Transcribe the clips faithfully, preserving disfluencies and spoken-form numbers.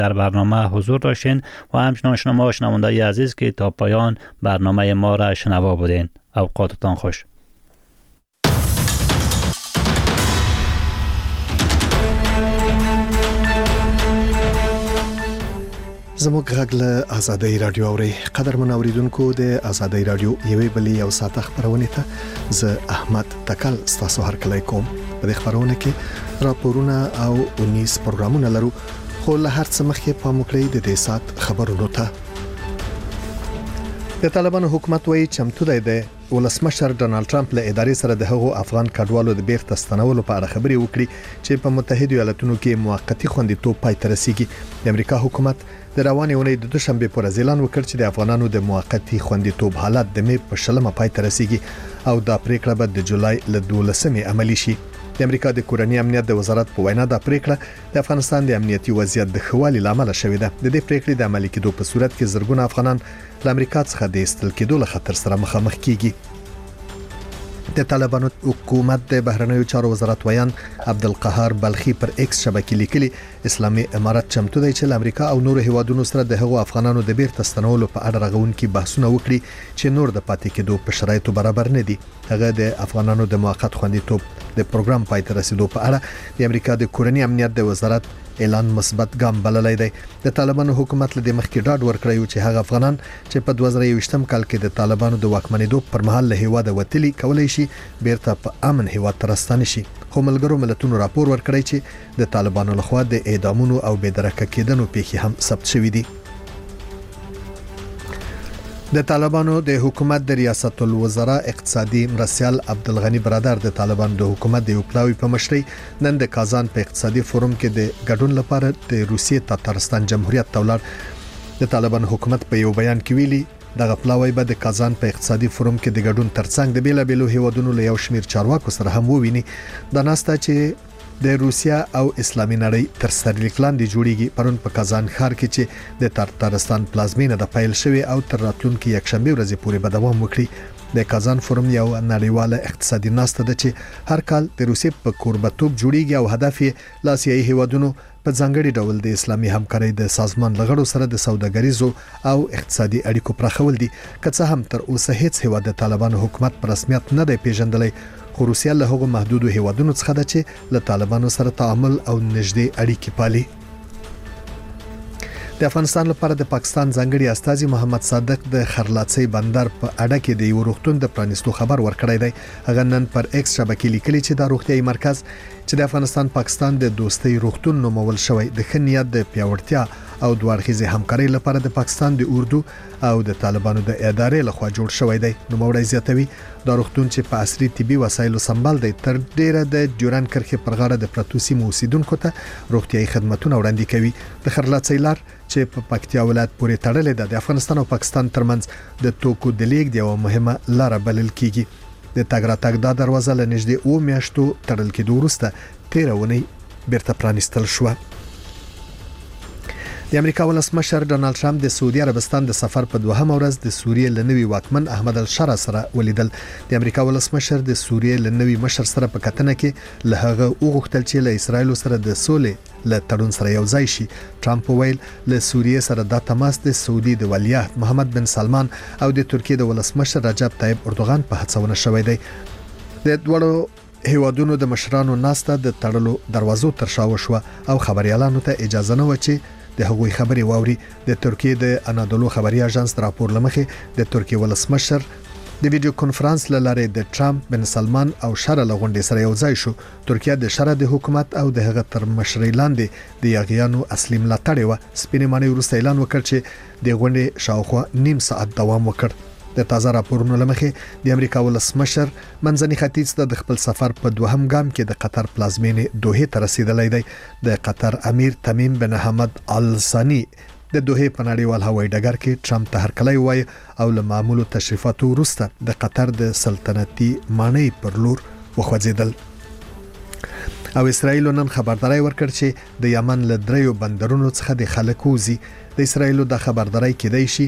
در برنامه حضور داشتین و همچنان شما شنوندگان عزیز که تا پایان برنامه ما را شنوا بودین. اوقاتتان خوش. زموږ غږ له آزادۍ رادیو اوري. قدرمن اوریدونکو د آزادۍ رادیو یوې بلې یو ساعت خبرونه ته زه احمد تکل ستاسو هرکلی کوم. په دې خبرونه کې راپورونه او انیس پروګرامونه لرو، خو له هر څه مخکې پام وکړئ د دې ساعت خبرونو ته. د طالبانو حکومت وایي چمتو دی د ولسمشر ډانلډ ټرمپ له ادارې سره د هغو افغان کډوالو د بیرته ستنولو په اړه خبرې وکړي چې په متحده ایالاتونو کې موقتی خوندیتوب پای ته رسیږي. د امریکا حکومت د روانې اونۍ د دوشنبه پر اعلان وکړ چې د افغانانو د موقتی خوندیتوب حالت د می په شلمه پای ته رسیږي او دا پریکړه به د جولای له دولسمې عملی شي. د امریکا د کورنۍ امنیت د وزارت په وینا دا پریکړه د افغانستان د امنیتي وضعیت د خوالي لامل شوې ده. د دې پریکړې د عملي کېدو په صورت کې زرګونه افغانان له امریکا څخه د استل کېدو له خطر سره مخامخ کیږي. د طالبانو حکومت د بهرنیو چارو وزارت ویان عبدالقهار بلخی پر ایکس شبکې لیکلي اسلامي امارات چمتو دی چې امریکا او نور هیوادونو سره د هغو افغانانو د بیرته ستنولو په اړه رغونکي بحثونه وکړي چې نور د پاتې کېدو په شرایطو برابر نه دي. هغه د افغانانو د موقت خوندیتوب د پروګرام پای ته رسیدو په اړه د امریکا د کورنۍ امنیت د وزارت اعلان مثبت ګام بللی دی. د طالبانو حکومت له مخکې ډاډ ورکړی چې هغه افغانان چې په دوه زره یوویشتم کال کې د طالبانو د واکمنېدو پر مهال له هیواد وتلي کولای شي بیرته په امن هیواد ته راستنه شي. خو ملګرو ملتونو راپور ورکړی چې د طالبانو لخوا د اعدامونو او بېدرکه کېدنو پیښې هم ثبت شوې دي. د طالبانو د حکومت د ریاست الوزرا اقتصادي مرسیال عبدالغنی برادر د طالبانو د حکومت د یو پلاوی په مشرۍ نن د کازان په اقتصادي فورم کې د ګډون لپاره د روسیې تاتارستان جمهوریت ته ولاړ. د طالبانو حکومت په یو بیان کې ویلي دغه پلاوی به د کازان په اقتصادي فورم کې د ګډون ترڅنګ د بیلابېلو هیوادونو له یو شمیر چارواکو سره هم وویني. دا ناسته چې د روسیا او اسلامي نړۍ تر سرلیک لاندې جوړیږي. پرون په کازان ښار کې چې د تاتارستان پلازمینه د پایل شوی او تر راتلونکي یکشنبه ورځې پورې به دوام وکړي. د کازان فورم یو نړیواله اقتصادي ناسته ده چې هر کال د روسیې په کوربتوب جوړیږي او هدف یې ل آسیایي هیوادونو په ځانګړي ډول د اسلامي همکارۍ د سازمان لغړو سره د سوداګریزو او اقتصادي اړیکو پراخول دي. که څه هم تر اوسه هیڅ هیواد د طالبانو حکومت په رسمیت نه دی پیژندلی، خو روسیه له هغو محدودو هیوادونو څخه ده چې له طالبانو سره تعامل او نږدې اړیکې پالي. د افغانستان لپاره د پاکستان ځانګړي استازي محمد صادق د خرلاڅي بندر په اړه کې د یو روغتون د پرانیستو خبر ورکړی دی. هغه نن پر ایکس شبکې لیکلي چې دا روغتيایي مرکز چې د افغانستان پاکستان د دوستۍ روغتون نومول شوی د ښه نیت د پیاوړتیا او دوه اړخیزه همکارۍ لپاره د پاکستان د اردو او د طالبانو د ادارې لخوا جوړ شوی دی. نوموړی زیاتوي دا روغتون چې په عصري طبي وسایلو سمبال دی تر ډیره د جوران کرښې پر غاړه د پرتو سیمو اوسیدونکو ته روغتيایي خدماتونه وړاندې کوي. د خرلاڅي لار چې په پکتیا ولایت پورې تړلې ده د افغانستان او پاکستان ترمنځ د توکو د لیږد یوه مهمه لار بلل کیږي. د تګ راتګ دا دروازه له نږدې اوه میاشتو تړل کېدو وروسته تیره اونۍ بیرته پرانیستل شوه. د امریکا ولسمشر ډانلډ ټرمپ د سعودي عربستان د سفر په دوهمه ورځ د سوریې له نوي واکمن احمد الشرا سره ولیدل. د امریکا ولسمشر د سوریې له نوي مشر سره په کتنه کې له هغه وغوښتل چې له اسرایل سره د سولې له تړون سره یو ځای شي. ټرمپ ویل له سوریې سره د تماس د سعودي د ولیعهد محمد بن سلمان او د ترکیې د ولسمشر رجب طیب اردوغان په هڅونه شوی دی. د دوړو هیوادونو د مشرانو ناسته د تړلو دروازو تر شا وشوه او خبريالانو ته اجازه نه و چې د هغوی خبري واوري. د ترکیې د انادولو خبري اژانس راپور لمخې د ترکیې ولسمشر د ویډیو کانفرنس لاره د ټرمپ بن سلمان او شره لغونډې سره یو ځای شو. ترکیه د شره د حکومت او د هغه تر مشرۍ لاندې د یاغیانو اصلي ملاتړی و. سپینې معنی وروسته اعلان وکړ چې د غونډې شاوخوا نیم ساعت دوام وکړ. د تازه راپورونو لمخې د امریکا ولسمشر منځني ختیځ ته د خپل سفر په دوهم ګام کې د قطر پلازمینې دوحې ته رسیدلی دی. د قطر امیر تمیم بن حمد ال ثانی د دوحې په نړیوال هوایي ډګر کې ټرمپ ته هرکلی وایي او له معمولو تشریفاتو وروسته د قطر د سلطنتي ماڼۍ پر لور وخوځېدل. او اسرائیل نن خبرداري ورکړ چې د یمن له دریو بندرونو څخه د خلک وځي. د اسرائیل د خبرداري کېدای شي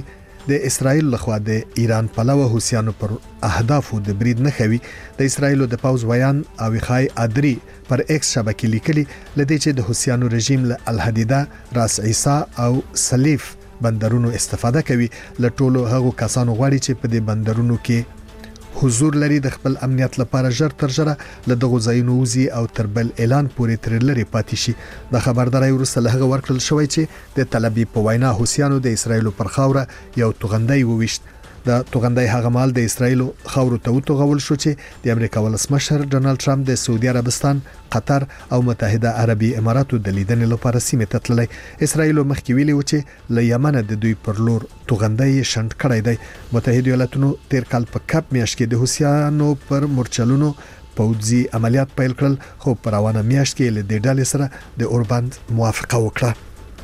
د اسرایل لخوا د ایران پلوه حوثیانو پر اهدافو د برید نه خوي. د اسرایل د پاوز ویان او خای ادري پر ایکس شبکې لیکلي لدې چې د حوثیانو رژیم له الحدیده، راس عیسی او سلیف بندرونو استفاده کوي. له ټولو هغو کسانو غواړي چې په دې بندرونو کې حضور لري د خپل امنیت لپاره ژر تر ژره له دغو ځایونو وځي او تر بل اعلان پورې تر لري پاتې شي. د خبرداري وروسته له هغه ورکړل شوی چې د طلبي په وینا حوثیانو د اسرایل پر خاوره یو توغندۍ وويشت. د توغندۍ هغه مال د اسرایل خاورو ته وتوغول شو چې د امریکا ولسمشر ډونالد ټرمپ د سعودي عربستان، قطر او متحده عربي اماراتو د لیدنې لپاره سیمه ته تللی. اسرایل مخکې ویلي و چې له یمن د دوی پر لور توغندۍ شنډ کړی دی. متحده ایالاتونو تیر کال په کپ میاشت کې د حوثیانو پر مورچلونو پوځي عملیات پیل کړل، خو په روانه میاشت کې له دې ډلې سره د اوربند موافقه وکړه.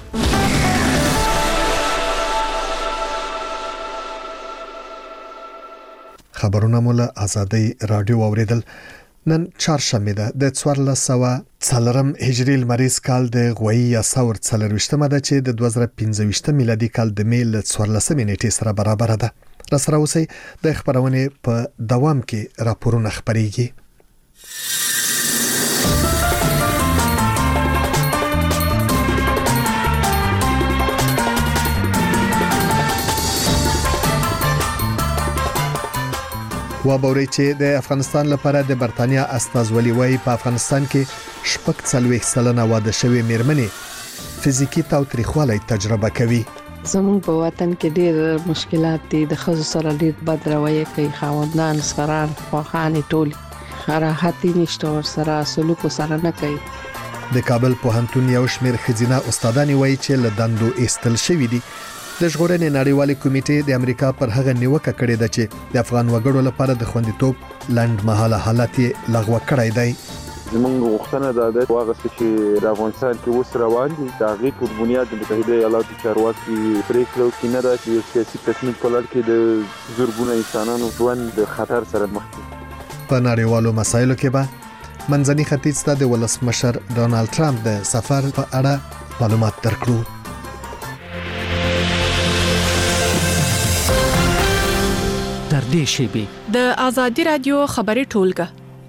خبرونه مولا آزادی رادیو اوریدل. نن چهارشنبه ده د څوارلس سوه څلورم هجری لمریز کال د غوی یا ثور څلرويشتمه ده چې د دوه زره پنځه میلادي کال د می ل څوارلسمې نیټې سره برابر ده. را سره اوسئ د خبرونه په دوام کې راپورونه خبريږي. و باوري چې د افغانستان لپاره د برتانیا استازولي وای په افغانستان کې شپږ څلوېښت سلنه واده شوی میرمنې فزیکی تاوتریخوالی تجربه کوي. زموږ په وطن کې ډېر مشکلات دي. د ښځو سره ډېر بد رویه کوي، خاوندان سران خواخانې ټول راحتي نشته، ور سره سلوک سره نه کوي. د کابل پوهنتون یو شمېر ښځینه استادانې وایي چې له دندو ایستل شوي دي. د ژغورنې نړیوالې کمیټې د امریکا پر هغه نیوکه کړې ده چې د افغان وګړو لپاره د خوندیتوب لنډ مهاله حالت لغوه کړی دی. زمونږ غوښتنه دا ده واغه چې د افغانستان کې اوس روان دي د هغې په بنیاد د متحده ایالاتو چارواکي پرېکړه وکړي نه ده چې یو سیاسي تصمیم په لړ کې د زرګونه انسانانو ژوند د خطر سره مخ دي. په نړیوالو مسایلو کې به منځني ختیځ ته د ولسمشر ډونالد ټرمپ د سفر په اړه معلومات درکړو. در دې شیبه د آزادی رادیو خبري ټولګه.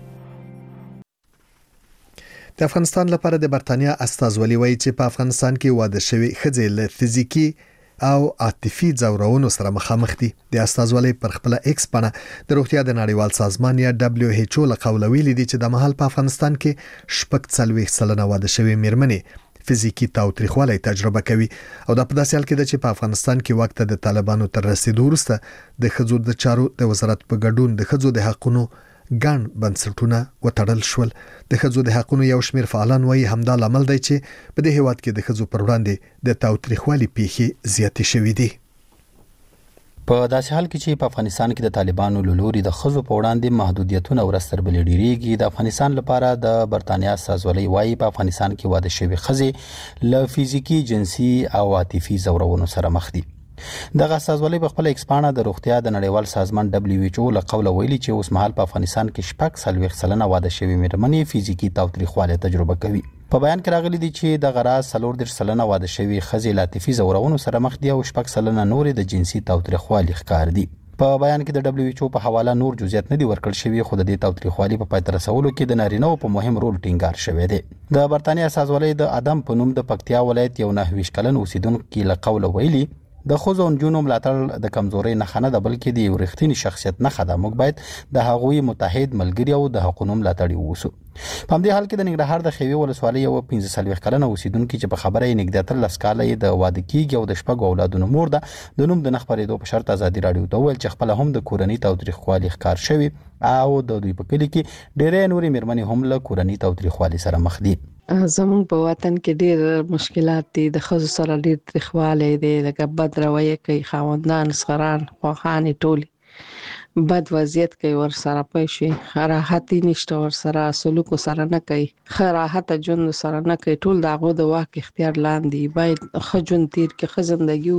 د افغانستان لپاره د برتانیا استازولي وایي چې په افغانستان کې واده شوی ښځې له فزیکی او عاطفي ځورونو سره مخامخ دي. د استازولي پر خپل ایکس باندې د روغتیا د نړیوال سازمان یا دبليو ایچ او له قوله ویلي دي چې د محل په افغانستان کې شپږ څلوېښت سلنه واده شوی میرمنې فزیکی تاوتریخوالی تجربه کوي او دا په داسې حال کې ده چې په افغانستان کې وخت د طالبانو تر رسیدو وروسته د ښځو د چارو د وزارت په ګډون د ښځو د حقوقو ګڼ بنسټونه وتړل شول. د ښځو د حقوقو یو شمېر فعالان وایي همدا لامل دی چې په دې هیواد کې د ښځو پر وړاندې د تاوتریخوالي پیښې زیاتې شوې دي. په داسې حال کې چې په افغانستان کې د طالبانو لوري د ښځو په وړاندې محدودیتونه ورستر بل ډیریږي، د افغانستان لپاره د برتانیا استازولي وایي په افغانستان کې واده شوی ښځې له فزیکی، جنسي او عاطفي ځورونو سره مخ دي. دغه استازولي په خپل ایکسپانه د روغتیا د نړیوال سازمان دبليو ایچ او له قوله ویلي چې اوس مهال په افغانستان کې شپږ څلوېښت سلنه واده شوی میرمنې فزیکی تاوتریخوالی تجربه کوي. په بیان کې راغلي دي چې د غراض څلور دېرش سلنه واده شوی ښځې له عاطفي ځورونو سره مخ دي او شپږ سلنه نورې د جنسي تاوتریخوالي ښکار دي. په بیان کې د دبليو ایچ او په حواله نور جزئیات نه دي ورکړل شوی، خو د دې تاوتریخوالي په پای ته رسولو کې د نارینه‌و په مهم رول ټینګار شوی دی. د برتانیا استازولي د ادم په نوم د پکتیا ولایت یو نهه ویشت کلن اوسیدونکو له قوله ویلي د خوځو انجونو ملاتړ د کمزوري نه خنه د بلکې د یو رښتینی شخصیت نه خده. موږ باید د هغوی متحد ملګری او د حقوقو ملاتړ ووسو. په همدې حال کې د ننګرهار د خیوي ولسوالۍ یو پنځه څلوېښت کلنه اوسیدونکو چې په خبره یې نږدې اتلس کاله د واده کېږي او د شپږو اولادونو مور ده، د نوم د نه خپرېدو په شرط ازادي راډیو ته وویل چې خپله هم د کورنۍ تاوتریخوالي ښکار شوي او د دوی په کلي کې ډېرې نورې مېرمنې هم له کورنۍ تاوتریخوالي سره مخ دي. زموږ په وطن کې ډېر مشکلات دي. د ښځو سره ډېر تریخوالی دی، لکه بد رویه کوي، خاوندان سران خواخانې ټول بد وضعیت کوي، ور سره پې شي راحتي نشته، ور سره سلوک سره نه کوي، ښه راحته ژوند سره نه کوي. ټول د هغو د واک اختیار لاندې باید ښه ژوند تیر کې، ښه زندګي وکړي.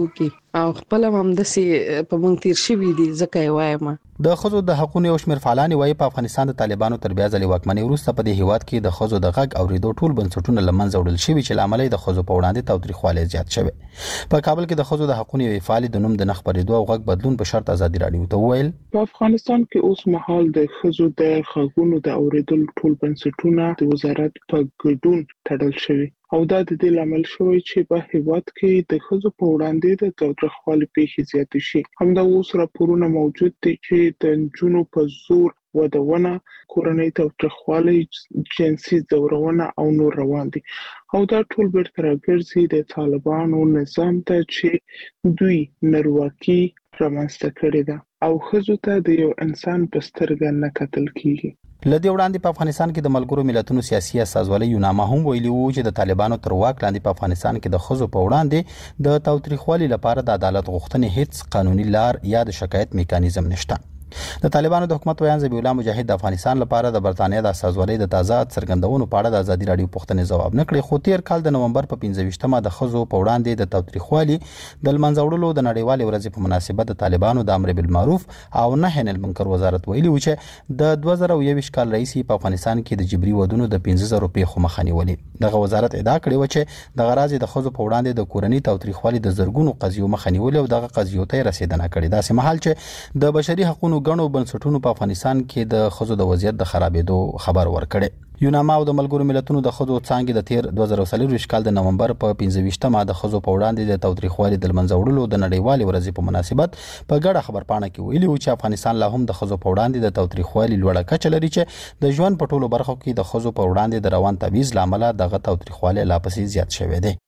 او خپل هم د سي په مونږ تیر شوی دي ځکه وایم د خزو د حقوقو یو شمېر فعالان وایي په افغانستان د طالبانو تر بیا ځلې واکمنۍ وروسته په دې هیواد کې د خزو د غږ اوریدو ټول بنسټونه لمنځه وړل شوي چې لامل د خزو په وړاندې تاوتریخوالی زیات شوی. په کابل کې د خزو د حقوقو یو فعال د نوم د نخ پرېدو او غږ بدلون په شرط ازادي رادیو ته وویل په افغانستان کې اوس مهال د خزو د غږونو د اوریدل ټول بنسټونه د وزارت په ګډون تړل شوي او دا د دې لامل شوی چې په هیواد کې د خزو په وړاندې د تاوتریخوالي پیښې زیاتې شي. همدا اوس راپورونه موجود دي چې د جنونو په زور ودونه، کورنۍ تاوتریخوالي، جنسي ځورونه او نور روان دي او دا ټول بیرته راګرځي د طالبانو نظام ته چې دوی نارواکي رامنځته کړې ده او خزو ته د یو انسان په سترګه نه کتل کیږي. لدی وړاندې په افغانستان کې د ملګرو ملتونو سیاسي استازولۍ یوناما هم ویلي وو چې د طالبانو تر واک لاندې په افغانستان کې د خزو په وړاندې د تاوتریخوالي لپاره د عدالت غوښتنې هیڅ قانوني لار یا د شکایت میکانیزم نشته. د طالبانو د حکومت ویان ذبیح الله مجاهد د افغانستان لپاره د برتانیا د استازولۍ د تازه څرګندونو په اړه د ازادي رادیو پوښتنې ځواب نه کړی، خو تیر کال د نومبر په پنځه ویشتمه د خزو په وړاندې د تاوتریخوالي د لمنځه وړلو د نړیوالې ورځې په مناسبت د طالبانو د امر بالمعروف او نهي عن المنکر وزارت ویلي و چې د دوه زره یوویشت کال رئیس په افغانستان کې د جبري ودونو د پنځه زره پیښو مخه نیولې. دغه وزارت ادعا کړې و چې د غراض د خزو په وړاندې د کورنۍ تاوتریخوالي د زرګونو قضیو مخه نیولې او دغه قضیو ته رسیدنه کړې. داسې مهال چې د بشري حقوقو غنو بنسټونو په افغانستان کې د خزو د وضعیت د خرابېدو خبر ورکړي. یوناما او د ملګرو ملتونو د خزو څانګې د تیر دوه زره څلور کال د نومبر په پنځه ویشتمه د خزو په وړاندې د تاوتریخوالي د لمنځه وړلو د نړیوالې ورځې په مناسبت په ګډه خبرپاڼه کې ویلي و چې افغانستان لا هم د خزو په وړاندې د تاوتریخوالي لوړه کچه لري چې د ژوند په ټولو برخو کې د خزو په وړاندې د روان تبعیض لامل دغه تاوتریخوالي لا پسې زیات شوی دی.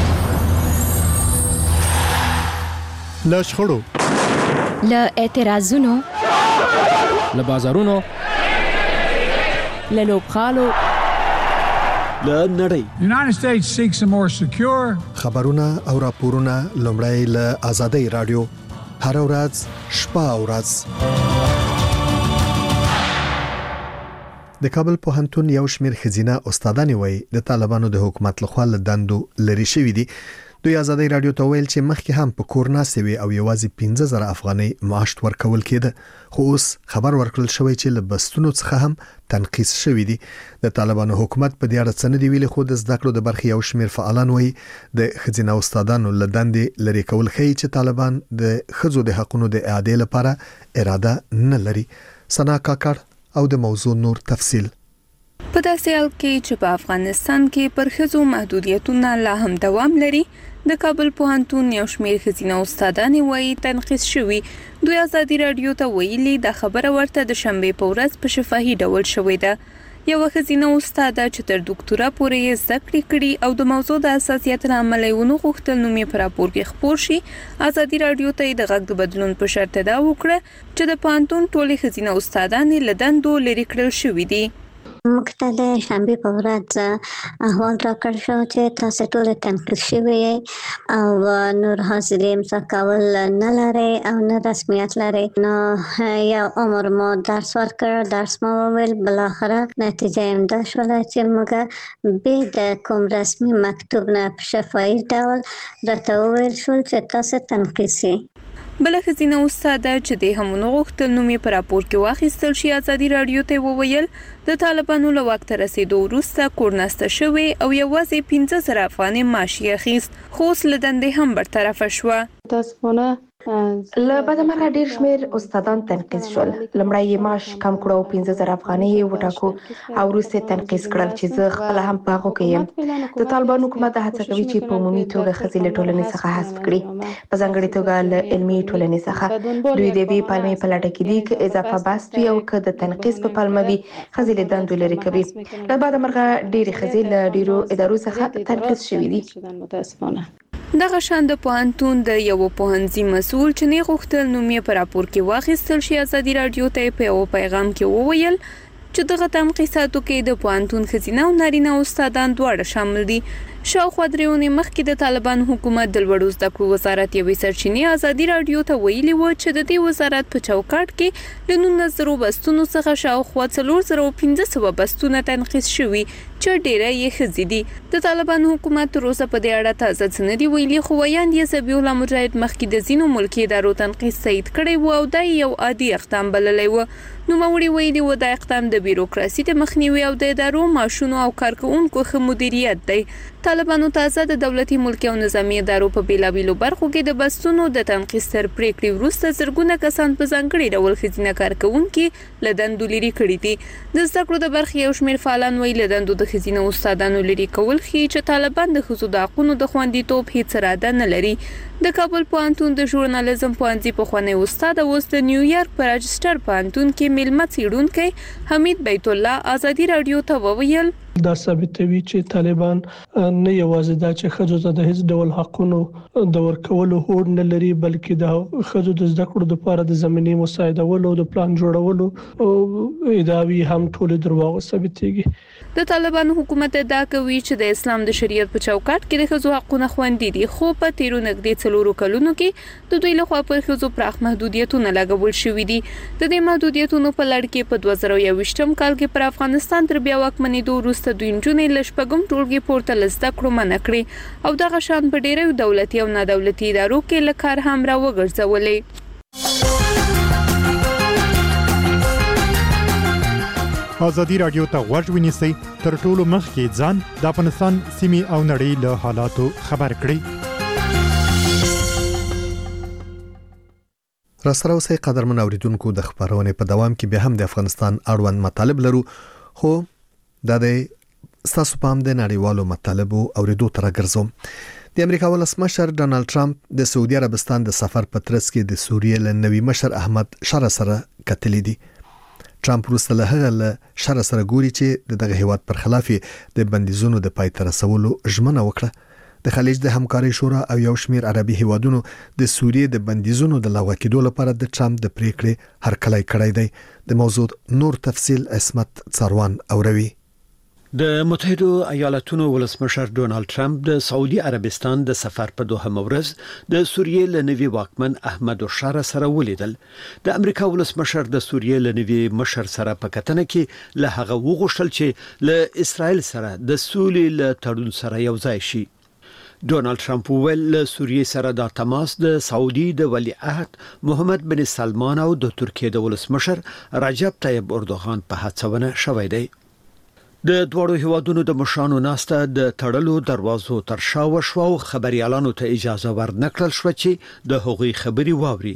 له شخړو، له اعتراضونو، له بازارونو، له لوبغالو، له نړۍ. United States seeks a more secure خبرونه او راپورونه لومړی له آزادۍ رادیو هر ورځ شپه او ورځ. د کابل پوهنتون یو شمېر ښځینه استادانې وایي د طالبانو د حکومت لخوا له دندو لري شوي دي. دوی آزادۍ رادیو ته ویل چې مخکې هم په کور ناستې وي او یوازې پنځه زره افغانۍ معاش ورکول کېده، خو اوس خبر ورکړل شوی چې له بستونو څخه هم تنقیص شوی دي. د طالبانو حکومت په دې اړه څه نه دی ویلي، خو د زده کړو د برخې یو شمېر فعالان وایي د ښځینه استادانو له دندې لري کول ښیي چې طالبان د ښځو د حقوقو د اعادې لپاره اراده نه لري. سنا کاکړ او د موضوع نور تفصیل. په داسې حال کې چې په افغانستان کې پر ښځو محدودیتونه لا هم دوام لري، د کابل پوهنتون یو شمېر ښځینه استادانې وایي تنقیص شوي. دوی آزادي رادیو ته ویلي دا خبره ورته د شنبې په ورځ په شفاهي ډول شوې ده. یو ښځینه استاده چې تر ډاکټورا پورې یې زده کړې کړي او د موضوع د حساسیت له امله یې ونه غوښتل نوم یې په راپور کې خپور شي، آزادي رادیو ته د غږ د بدلون په شرط دا وکړه چې د پوهنتون ټولې ښځینه استادانې له دندو لرې کړل شوي دي. موږ ته د شنبې په ورځ احوال راکړل شو چې تاسو ټول تنقیص شوي او نور حاضرې امضا کول نه لري او نه رسمیت لري. نو یا عمر مو درس ورکړ، درس مو وویل، بالاخره نتیجه امدا شوله چې موږ به د کوم رسمي مکتوب نه په شفاهي ډول راته وویل شول چې تاسو تنقیص شئ. بل ښځینه استاده چې د همونو غوښتل نوم یې په راپور کې واخیستل شي، آزادي رادیو ته وویل د طالبانو له واک ته رسیدو وروسته کور ناسته شوې او یوازې پنځه زره افغانۍ معاش یې اخیست، خو اوس له دندې هم برطرفه شوه. متاسفانه له بده مرغه ډیر شمیر استادان تنقیص شول. لمړی یې معاش کم کړو او پنځه زره افغانۍ یې وټاکو او وروسته تنقیص کړل چې زه خپل هم په هغو کې یم. د طالبانو حکومت هڅه کوي چې په عمومي توګه ښځې له ټولنې څخه حذف کړي، په ځانګړې توګه له علمي ټولنې څخه. دوی د یوې پلمې په لټه کې دي که اضافه بست وي او که د تنقیص په پلمه وي ښځې له دندو لرې کوي. له بده مرغه ډېرې ښځې له ډېرو ادارو څخه تنقیص شوي دي. متاسفانه دغه شان د پوهنتون د یو پوهنځي مسؤل چې نه غوښتل نوم یې په راپور کې واخیستل شي، آزادي رادیو ته په یو پیغام کې وویل چې دغه تنقیصاتو کې د پوهنتون ښځینه او نارینه استادان دواړه شامل دي. شاوخوا درېونې مخکې د طالبان حکومت د لوړو زده کړو وزارت یوې سرچینې ازادي راډیو ته ویلي و چې د دې وزارت په چوکاټ کې له نولس زره بستونو څخه شاوخوا څلور زره پنځه سوه بستونه تنقیس شوي چې ډېره یې ښځې دي. د طالبان حکومت تر اوسه په دې اړه تازه څه نه دي ویلي، خو ویاند یې ذبیح الله مجاهد مخکې د ځینو ملکي ادارو تنقیس تایید کړی و او دا یو عادي اقدام بللی و. نوموړي ویلي و دا اقدام د بیروکراسي د مخنیوي او د ادارو ماشونو او کارکوونکو ښه مدیریت دی. طالبانو تازه د دولتي ملکي او نظامي ادارو په بیلابیلو برخو کې د بستونو د تنقیس تر پریکړې وروسته زرګونه کسان په ځانګړي ډول ښځینه کارکوونکي له دندو لرې کړي دي. د زده کړو د برخې یو شمېر فعالان وایي له دندو د ښځینه استادانو لرې کول ښیي چې طالبان د ښځو د حقونو د خوندیتوب هیڅ اراده نه لري. د کابل پوهنتون د ژورنالیزم پوهنځي پخوانی استاد اوس د نیویارک په راجسټر پوهنتون کې میلمه څېړونکی حمید بیت الله ازادي راډیو ته وویل دا ثابتوي چې طالبان نه یوازې دا چې ښځو ته د هیڅ ډول حقونو د ورکولو هوډ نه لري، بلکې د ښځو د زده کړو لپاره د زمینې مساعدولو د پلان جوړولو ادعاوې هم ټول درواغ ثابتېږي. د طالبان حکومت ادعا کوي چې د اسلام د شریعت په چوکاټ کې د ښځو حقونه خوندي دي، خو په تیرو نږدې څلورو کلونو کې د دوی لخوا پر ښځو پراخ محدودیتونه لګول شوي دي. د دې محدودیتونو په لړ کې په دوه زره یوویشتم کال کې پر افغانستان تر بیا واکمنېدو وروسته دوی نجونې له شپږم ټولګي پورته له زده کړو منع کړې او دغه شان په ډېرو دولتي او نادولتي ادارو کې له کار هم راوګرځولې. ازادي راډیو ته غوږ ونیسئ، تر ټولو مخکې ځان د افغانستان سیمې او نړۍ له حالاتو خبر کړئ. راسره اوسئ قدرمن اوریدونکو، د خبرونې په دوام کې به هم د افغانستان اړوند مطالب لرو، خو د دې ستاسو پام د نړیوالو مطالبو اوریدو تر ګرځوم. د امریکا ولسمشر ډانلډ ټرمپ د سعودي عربستان د سفر په ترڅ کې د سوریې له نوي مشر احمد شرع سره کتلې دي. ټرمپ وروسته له هغه له شرع سره ګوري چې دغه هیواد پر خلاف د بندیزونو د پای ته رسولو ژمنه وکړه. د خلیج د همکارۍ شورا او یو شمېر عربي هیوادونو د سوریې د بندیزونو د لغوه کېدو لپاره د ټرمپ د پریکړې هرکلی کړی دی. د موضوع نور تفصیل عصمت څاروان اوروي. د متحده ایالاتونو ولسمشر ډونالد ټرمپ د سعودي عربستان د سفر په دوهم ورځ د سوریې له نوي واکمن احمد شرع سره ولیدل. د امریکا ولسمشر د سوریې له نوي مشر سره په کتنه کې له هغه وغوښتل چې له اسرائیل سره د سولې له تړون سره یو ځای شي. ډونالد ټرمپ ویل له سوریې سره د تماس د سعودي د ولیعهد محمد بن سلمان او د ترکیې د ولسمشر رجب طیب اردوغان په هڅونه شوی دی. د دوړو هیوادونو د مشرانو ناسته د تړلو دروازو تر شا وشو او خبريالانو ته اجازه ورنکړل شو چې د هغوی خبري واوري.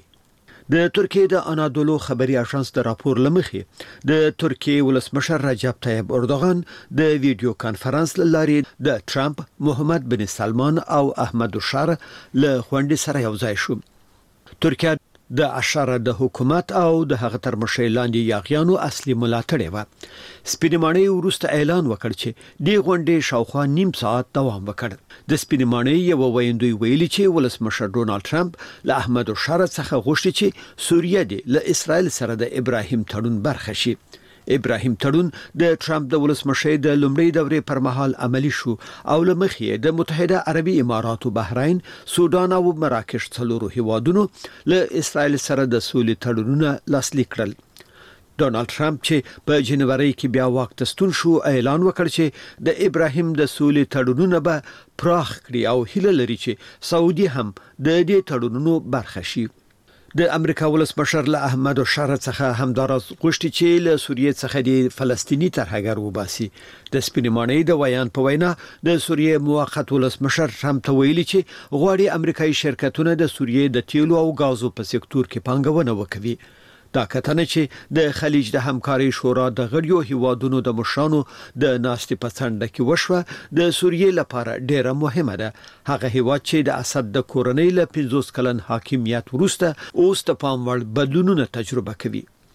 د ترکیې د انادولو خبري اژانس د راپور لمخې د ترکیې ولسمشر رجب طیب اردوغان د ویډیو کانفرنس لارې د ټرمپ، محمد بن سلمان او احمد شرع له خوندې سره یو ځای شو. ترکیه د اشاره د حکومت او د هغه تر مشرۍ لاندې یاغیانو اصلي ملاتړ و. سپینمانۍ وروسته اعلان وکړ چې د غونډې شاوخوا نیم ساعت دوام وکړ. د سپینمانۍ یو ویندوی ویلي چې ولسمشر ډونالد ټرمپ له احمد شرع څخه غوښتي چې سوریه د له اسرائیل سره د ابراهیم تړون برخه شي. ابراهیم تړون د ټرمپ د ولسمشۍ د لومړۍ دورې پر مهال عملی شو او لمخې د متحده عربي اماراتو، بحرین، سودان او مراکش څلورو هیوادونو له اسرائیل سره د سولې تړونونه لاسلیک کړل. ډونالد ټرمپ چې په جنوري کې بیا واک ته ستون شو اعلان وکړ چې د ابراهیم د سولې تړونونه به پراخ کړي او هیله لري چې سعودي هم د دې تړونونو برخه شي. د امریکا ولسمشر له احمد شرع څخه همدارس غوښتي چې له سوریې څخه د فلسطینی ترهګر وباسي. د سپینمانۍ د ویان په وینا د سوریې موقت ولسمشر ټرمپ ته ویلي چې غواړي امریکایي شرکتونه د سوریې د تیلو او غازو په سکتور کې پانګونه وکړي. دا کتنه چې د خلیج د همکارۍ شورا د غړیو هیوادونو د مشرانو د ناستې په څنډه کې وشوه د سوریې لپاره ډیره مهمه ده. هغه هیواد چې د اسد د کورنۍ له پنځوس کلن حاکمیت وروسته اوس د پام وړ بدلونونه تجربه کوي.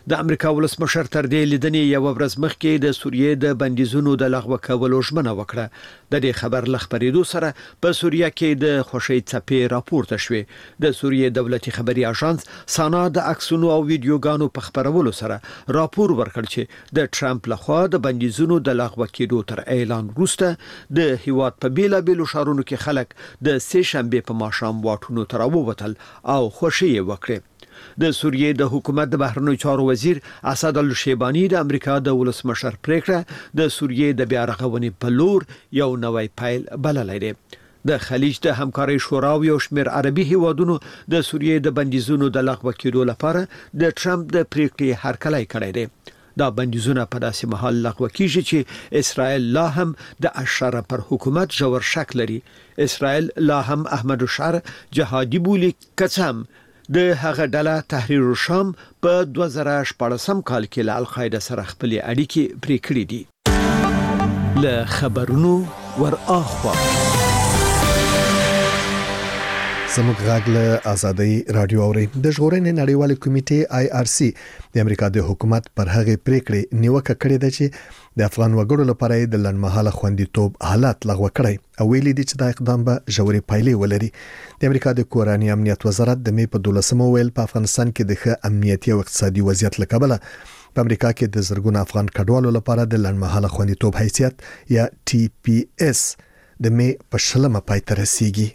د امریکا ولسمشر تر دې لیدنې یو ورځ مخکې د سوریې د بندیزونو د لغوه کولو ژمنه وکړه. د دې خبر لخبرېدو سره په سوریه کې د خوشي څپې راپورته شوې. د سوریې دولتي خبري اژانس سانا د عکسونو او ویډیوګانو په خبرولو سره راپور ورکړ چې د ټرمپ لخوا د بندیزونو د لغوه کېدو تر اعلان وروسته د هیواد په بیلا بیلو شهرونو کې خلک د سه شنبه په ماښام واټونو ته راووتل او خوشي وکړه. د سوریې د حکومت د بهرنیو چارو وزیر اسد الشیبانی د امریکا د ولسمشر پریکړه د سوریې د بیا رغونې په لور یو نوې پایل بللې ده. د خلیج د همکارۍ شورا او یو شمېر عربي هیوادونو د سوریې د بندیزونو د لغوه کېدو لپاره د ټرمپ د پریکړې هرکلی کړی دی. دا بندیزونه په داسې مهال لغوه کیږي چې اسرائیل لا هم د اشر پر حکومت ژور شک لري. اسرائیل لا هم احمد الشار جهادي بولی، کڅم د هغه ډله تحریر الشام په دوه زره شپږم کال کې له القاعده سره خپل اړیکې پرې کړې دي. له خبرونو ور اخوا زموږ غږ له آزادۍ رادیو اوري. د ژغورنې نړیوال کمیټې آی آر سی د امریکا د حکومت پر هغه پریکړې نیوکه کړې ده چې د افغان وګړو لپاره د لنډمهاله خوندیتوب حالات لغوه کړي او ویلي دي چې دا اقدام به ژورې پایلې ولري. د امریکا د کورنۍ امنیت وزارت د مې په دولسمه ویل په افغانستان کې د ښه امنیتي او اقتصادي وضعیت لکبله په امریکا کې د زرګونو افغان کډوالو لپاره د لنډمهاله خوندیتوب حیثیت یا ټي پی اس د مې په شلمه پای ته رسیږي.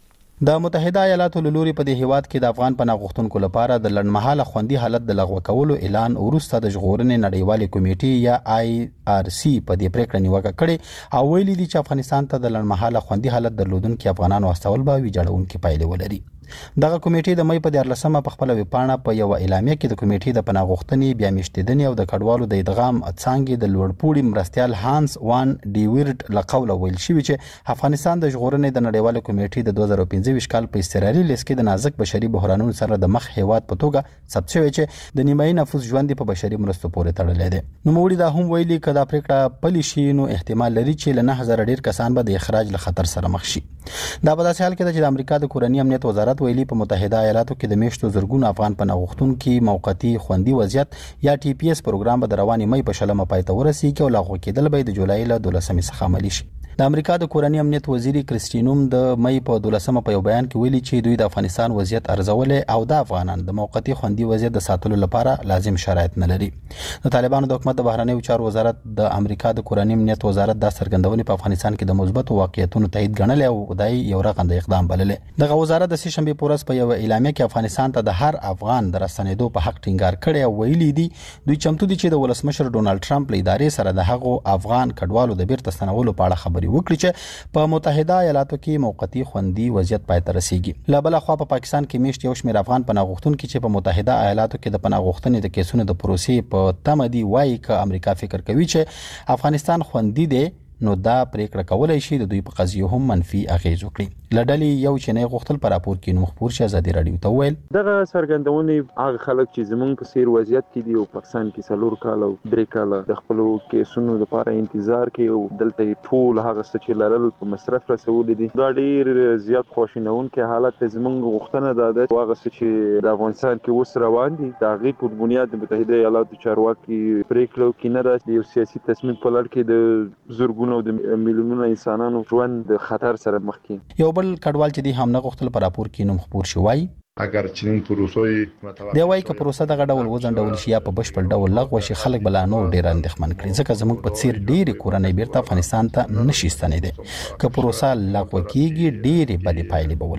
د متحده ایالاتو له لوري په دې هیواد کې د افغان پناه غوښتونکو لپاره د لنډمهاله خوندي حالت د لغوه کولو اعلان وروسته د ژغورنې نړیوالې کمیټې یا آی آر سی په دې پریکړه نیوکه کړې او ویلي دي چې افغانستان ته د لنډمهاله خوندي حالت درلودونکو افغانانو استول به ویجاړونکو پایلې ولري. دغه کمیټې د مې په دیارلسمه په خپل ویبپاڼه په یو اعلامیه کې د کمیټې د پناه غوښتنې بیا میشتېدنې او د کډوالو د ادغام څانګې د لوړپوړي مرستيال هانس وان ډیویرټ لقول ویل شوی چې افغانستان د ژغورنې د نړیوال کمیټې د دوه زره پنځه کال په استراري لیست کې د نازک بشري بحرانونو سره د مخ هیواد په توګه ثبت شوی چې د نیمایي نفوس ژوند په بشري مرستو پورې تړلې ده. نو موږ دا هم ویلي کدا پریکړه پلي شي نو احتمال لري چې له نه هزار ډیر کسان به د اخراج له خطر سره مخ شي. دا په داسې حال کې چې د امریکا د کورنۍ امنیت وزارت ویلي په متحده ایالاتو کې د میشتو زرګونو افغان پناه غوښتونکو موقتی خوندي وضعیت یا ټي پی اس پروګرام به د رواني مې په شلمه پای ته ورسیږي او لغوه کېدل به د جولای له دولسمې څخه عملي شي. د امریکا د کورنۍ امنیت وزیر کریستینوم د مې په دولسمه په یو بیان کې ویلي چې دوی د افغانستان وضعیت ارزولې او د افغانان د موقتی خوندي وضعیت د ساتلو لپاره لازم شرایط نه لري. د طالبانو د حکومت د بهرنیو چارو وزارت د امریکا د کورنۍ امنیت وزارت د څرګندونې په افغانستان کې د مثبت واقعیتونو تایید ګڼل او دای یو رغنده اقدام بللې. دغه وزارت د سه شنبه پورس په یو اعلامیه کې افغانستان ته د هر افغان د رسنیدو په حق ټینګار کړی او ویلي دي دوی چمتو دي چې د ولسمشر ډونالد ټرمپ له ادارې سره د هغو افغان کډوالو د بیرته ستنولو په اړه خبري وکړي چې په متحده ایالاتو کې موقتی خوندي وضعیت پای ته رسیږي. لا بل خو په پاکستان کې میشت یو شمېر افغان پناه غوښتونکو چې په متحده ایالاتو کې د پناه غوښتنې د کیسونو د پروسې په تمه دي وایي چې امریکا فکر کوي چې افغانستان خوندي دی نو دا پریکړه کولای شي د دوی په قضیه هم منفي اغیز وکړي. لډلې یو چنې غوښتل پر راپور کې نو خبر شي ازادي رادیو ته ویل دغه سرګندونې هغه خلک چې زمونږ په سیر وضعیت کې دي او پاکستان کې څلور کال او درې کال د خپل کیسونو لپاره انتظار کوي او دلته ټول هغه څه چې لرل په مصرف رسول دي. دا ډیر زیات خوشینونکي حالت زمونږ غوښتنه ده چې هغه څه چې د افغانستان کې اوس روان دي د هغې په بنیاد د متحده ایالاتو چارواکي پریکړه وکړي نه ده یو سیاسي تصمیم په لړ کې د زرګونو د میلیونونو انسانانو ژوند د خطر سره مخ کې. یو بل کډوال چې دی هم نه غوښتل پر راپور کې نوم خبر شوی اگر چنین پروسوي دی وایي چې پروسه دغه ډول وزندول شي یا په بشپړ ډول لغوه شي خلک بل نو ډیر اندېښمن کړي ځکه زموږ په څیر ډیر کورنۍ بیرته افغانستان ته نشي ستنېدي که پروسه لغوه کیږي ډیر بدې پایلې به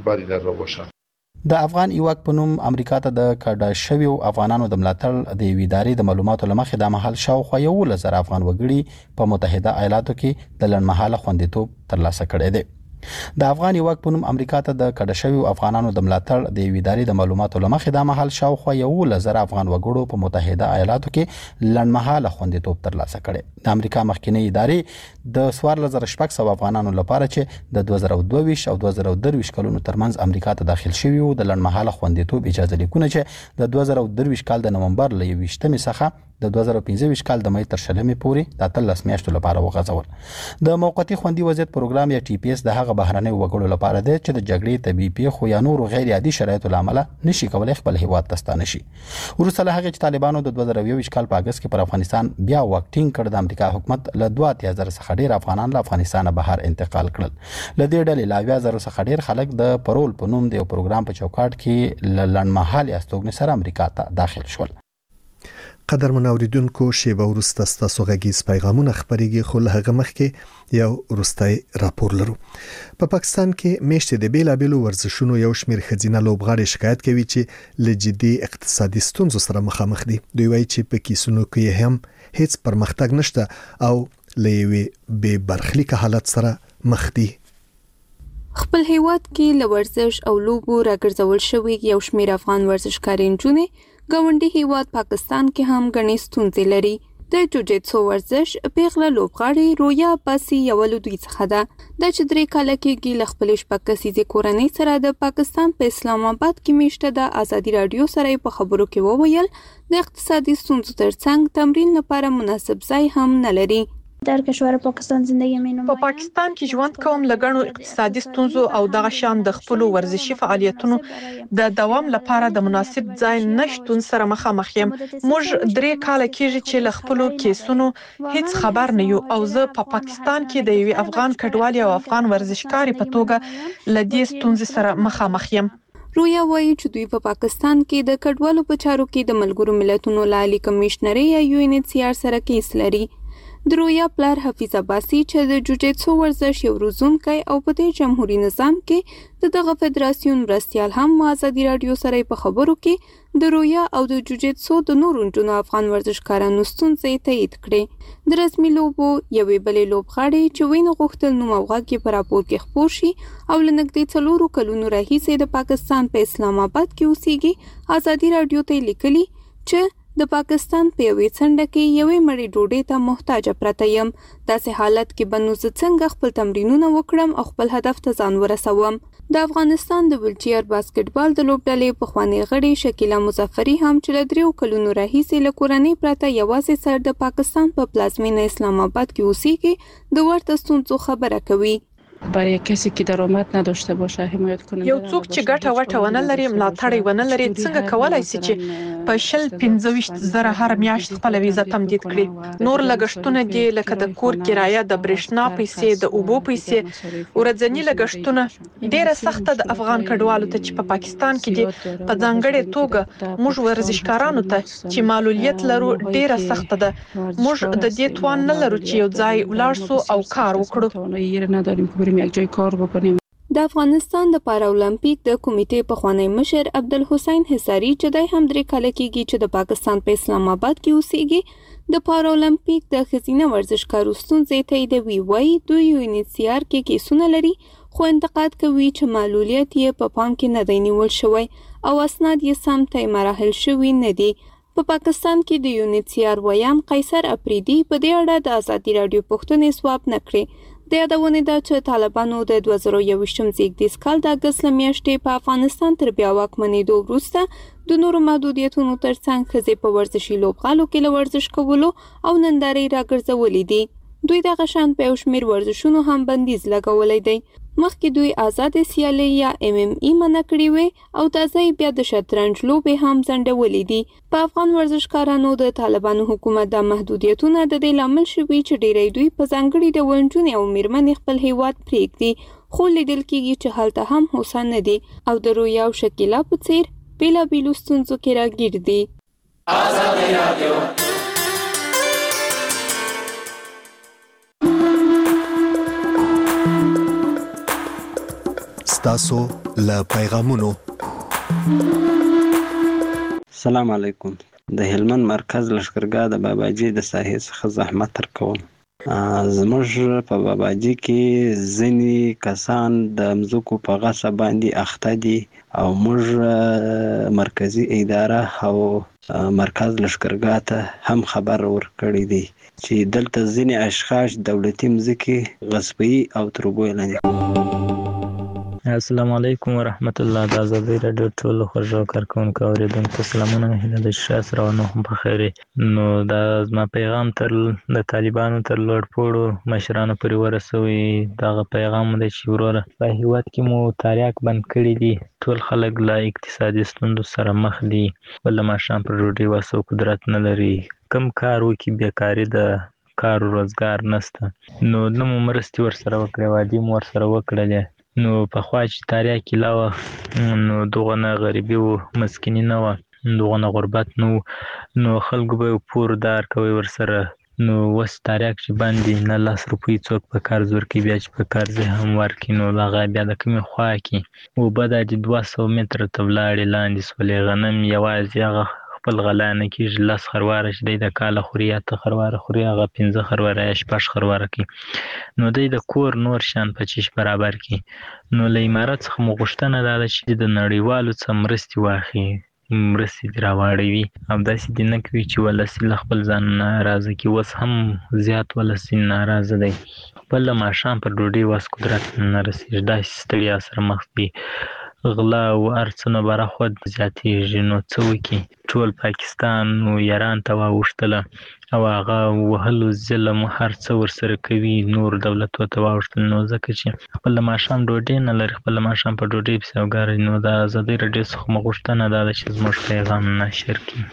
ولري. د افغان ایواک په نوم امریکا ته د کډه شویو افغانانو د ملاتړ د ویداري د معلوماتو لمخې د محل شاوخوا یو لزر افغان وګړي په متحده ایالاتو کې د لنډمهاله خوندیتوب ترلاسه کړی دی. د افغان ایواک په نوم امریکا ته د کډه شویو افغانانو د ملاتړ د ویداري د معلوماتو لمخې د محل شاوخوا یو لزر افغان وګړو په متحده ایالاتو کې لنډمهاله خوندیتوب ترلاسه کړی. د امریکا مخکنی ادارې د سوار لزر شپږ سو افغانانو لپاره چې د دوه زره دوه او دوه زره درې کلونو ترمنځ امریکا ته داخل شویو د لنډمهاله خوندیتوب اجازه لیکونه چې د دوه زره درې کال د نومبر له یویشتمې څخه د دوه زره پنځه کال د مې تر شلمې پورې د اتلس میاشتو لپاره وغځول. د موقتی خوندي وضعیت پروګرام یا ټي پی اس د هغه بهرنۍ وګړو لپاره دی چې د جګړې طبيعي پیښو یا نورو غیر عادي شرایطو لامل نشي کولای خپل هیواد ته ستانه شي. وروسته له هغه چې طالبانو د دوه زره یو کال په اگست کې پر افغانستان بیا واکټینګ کړ، د امریکا حکومت له دوه اتیا زره څخه ډیر افغانان له افغانستان بهر انتقال کړل. له دې ډلې لا اویا زره څخه ډیر خلک د پرول په نوم د یو پروګرام په چوکاټ کې ل لنډمهالي استوګنې سره امریکا ته داخل شول. قدر منوریدونکو شیبه ورسته ستاسو غږیز پیغامونه خبرېږي، خو له هغه مخکې یو وروستی راپور لرو. په پا پاکستان کې میشتې د بیلابېلو ورزشونو یو شمېر ښځینه لوبغاړي شکایت کوي چې له جدي اقتصادي ستونزو سره مخامخ دي. دوی وایي چې په کیسونو کې هم هیڅ پرمختګ نشته او له یوې بې برخلیکه حالت سره مخ دي. خپل هیواد کې له ورزش او لوبو راګرځول شوی یو شمېر افغان ورزشکاران جونې ګاونډي هیواد پاکستان کې هم غني ستونزې لري. د جوجيتسو ورزش پیغله لوبغاړي رویا پاسي یو له دوی څخه ده د چې درې کال کې ل خپل شپږ کسیزه کورنۍ سره د پاکستان په اسلام آباد کې میشته د ازادي رادیو سره په خبرو کې وویل د اقتصادي ستونزو ترڅنګ تمرین لپاره مناسب ځای هم نه لري. در کشور پاکستان زندگی مینم په پاکستان کې ژوند کوم لګڼو اقتصادي ستونزو او دغه شان د خپل ورزشي فعالیتونو د دوام لپاره د مناسب ځای نشټون سره مخامخ یم. موږ درې کال کېږي چې ل خپل کیسونو هیڅ خبر نه یو او زه په پا پاکستان کې د یو افغان کډوال او افغان ورزشکاري په توګه ل دې ستونزې سره مخامخ یم. رویا وایي چې دوی په پا پاکستان کې د کډوالو په چارو کې د ملګرو ملتونو لالي کمشنري یا یو ان ایچ سی آر سره کیس لري. د رویا پلار حفیظ عباسی چې د جوجيتسو ورزش یو روزونکی او په دې جمهوریت نظام کې د دغه فدراسیون مرستيال هم ازادي رادیو سره په خبرو کې د رویا او د جوجيتسو د نورو جنو افغان ورزشکارانو ستونزې تایید کړې. د رسمي لوبو یوې بلې لوبغاړي چې وینه غوښتل نو موغه کې پر راپور کې خپور شي او لنګدې څلورو کلونو راهیسې د پاکستان په اسلام آباد کې اوسېږي، ازادي رادیو ته لیکلي چې د پاکستان په یوې څنډه کې یوې مړې ډوډۍ ته محتاج پرته یم. داسې حالت کې بنو زه څنګه خپل تمرینونه وکړم او خپل هدف ته ځان ورسوم. د افغانستان د ویلچیر باسکټبال د لوبډلې پخوانی غړي شکیلا مظفری هم چې له دریو کلونو راهیسې له کورنۍ پرته یوازې سر د پاکستان په پلازمینه اسلام آباد کې اوسېږي د ورته ستونزو خبره کوي. برای کسی که درآمد نداشته باشه حمایت کننده یو څوک چې ګټه وټه ونه لري ملاتړ ونه لري څنګه کولای شي چې په شل پنځه زره هر میاشت خپل ویزه تمدید کړي. نور لګښتونه دي لکه د کور کرایه، د برېښنا پیسې، د اوبو پیسې، ورځنی لګښتونه ډیره سخته د افغان کډوالو ته چې په پاکستان کې دي. په ځانګړې توګه موږ ورزشکارانو ته چې معلولیت لرو ډیره سخته ده. موږ د دې توان نه لرو چې یو ځای ولاړ سو او کار وکړو. د افغانستان د پارا اولمپیک د کمیټې پخوانی مشر عبدالحسین حصاری چې د هم درې کال کېږي چې د پاکستان په اسلام آباد کې اوسېږي د پارا اولمپیک د ښځینه ورزشکارو ستونزې تاییدوي. وایي دوی یو ان ایچ سی آر کې کیسونه لري خو انتقاد کوي چې معلولیت یې په پام کې نه دی نیول شوی او اسناد یې سم طی مراحل شوي نه دي. په پاکستان کې د یو ان ایچ سی آر ویان قیصر اپریدي په دې اړه د ازادي رادیو پوښتنې ځواب نه کړې. د یادونې ده چې طالبانو د دوه زره یوویشتم زیږدیز کال د اګست له میاشتې په افغانستان تر بیا واکمنېدو وروسته د نورو محدودیتونو ترڅنګ ښځې په ورزشي لوبغالو کې له ورزش کولو او نندارې راګرځولې دي. دوی دغه شان په یو شمېر ورزشونو هم بندیز لګولی دی. مخکې دوی آزاد سیالي یا ایم ایم ای منع کړې وې او تازه بیا د شطرنج لوبې هم ځنډولې دي. په افغان ورزشکارانو د طالبانو حکومت د محدودیتونه د دې لامل شوي چې ډېری دوی په ځانګړي ډول نجونې او میرمنې خپل هیواد پرېږدي، خو لیدل کېږي چې هلته هم هوسا نه دي او د رویا او شکیلا په څېر بېلابېلو ستونزو کې راګیر دي. ازادي رادیو ستاسو له پیغامونو. السلام علیکم. د هلمند مرکز لشکرګاه د باباجي د ساحې څخه زحمت تر کوم. زموږ په باباجي کې ځینې کسان د مځکو په غصب باندې اخته دي او موږ مرکزی اداره او مرکز لشکرګاه ته هم خبر ورکړی دی چې دلته ځینې اشخاص دولتي مځکې غصبي او تربوي لاندې. السلام علیکم ورحمت الله. د ازادي رادیو ټول خوږو کارکونکو اوریدونکو سلامونه. هیله د شاس روانو هم په خیر. نو دا زما پیغام تر د طالبانو تر لوړ پوړو مشرانو پورې ورسوي. دا پیغام دی چې وروره په هیواد کې مو تاریاک بند کړی دي. ټول خلک لا اقتصادي ستونزو سره مخ دي. بل ماشام پر ډوډۍ واسو قدرت نه لري. کم کار وکي بیکاری د کار روزګار نشته. نو نو مرستي ور سره وکړې وادي مور سره وکړلې. نو په خوا چې تاریاک علاوه نو دغه نه غریبي او مسکینی نه و، دغه نه غربت نو نو خلکو به پور دار کوي ور سره. نو وس تاریاک چې باندې نه لاس روپی څوک په کار زور کې بیا چې په کار زه هم ورکی. نو هغه بیا د کومې خوا کې او بد د دوه سوه متره تبلاړې لاندې سولې غنم یوازې هغه خپل غلانه کې لاس خرواره چې د کاله خوري ته خرواره خوري هغه پنځه خرواره یا شپږ خرواره کې. نو د کور نور شان پچیش برابر کې. نو له امارات څخه مو غوښتنه ده چې د نړیوالو څخه مرستې واخلي، مرستې دې راواړوي او داسې دې نه کوي چې ولسي له خپل ځان ناراضه کړي. اوس هم زیات ولسي ناراضه دی. خپل ماښام پر ډوډۍ وس قدرت نه رسېږي. داسې ستړیا سره مخ دي. غلا او ارڅنه بره خود زیاتېږي. نو څه وکړي؟ ټول پاکستان نو ایران ته واوښتله او هغه وهلو ظلم هر څه ورسره کوي. نور دولتو ته واوښتل. نو ځکه چې خپل ماښام ډوډۍ نه لري، خپل ماښام په ډوډۍ پسې وګارئ. نو د ازادۍ راډیو څخه مو غوښتنه دا ده چې زموږ پیغام نشر کړي.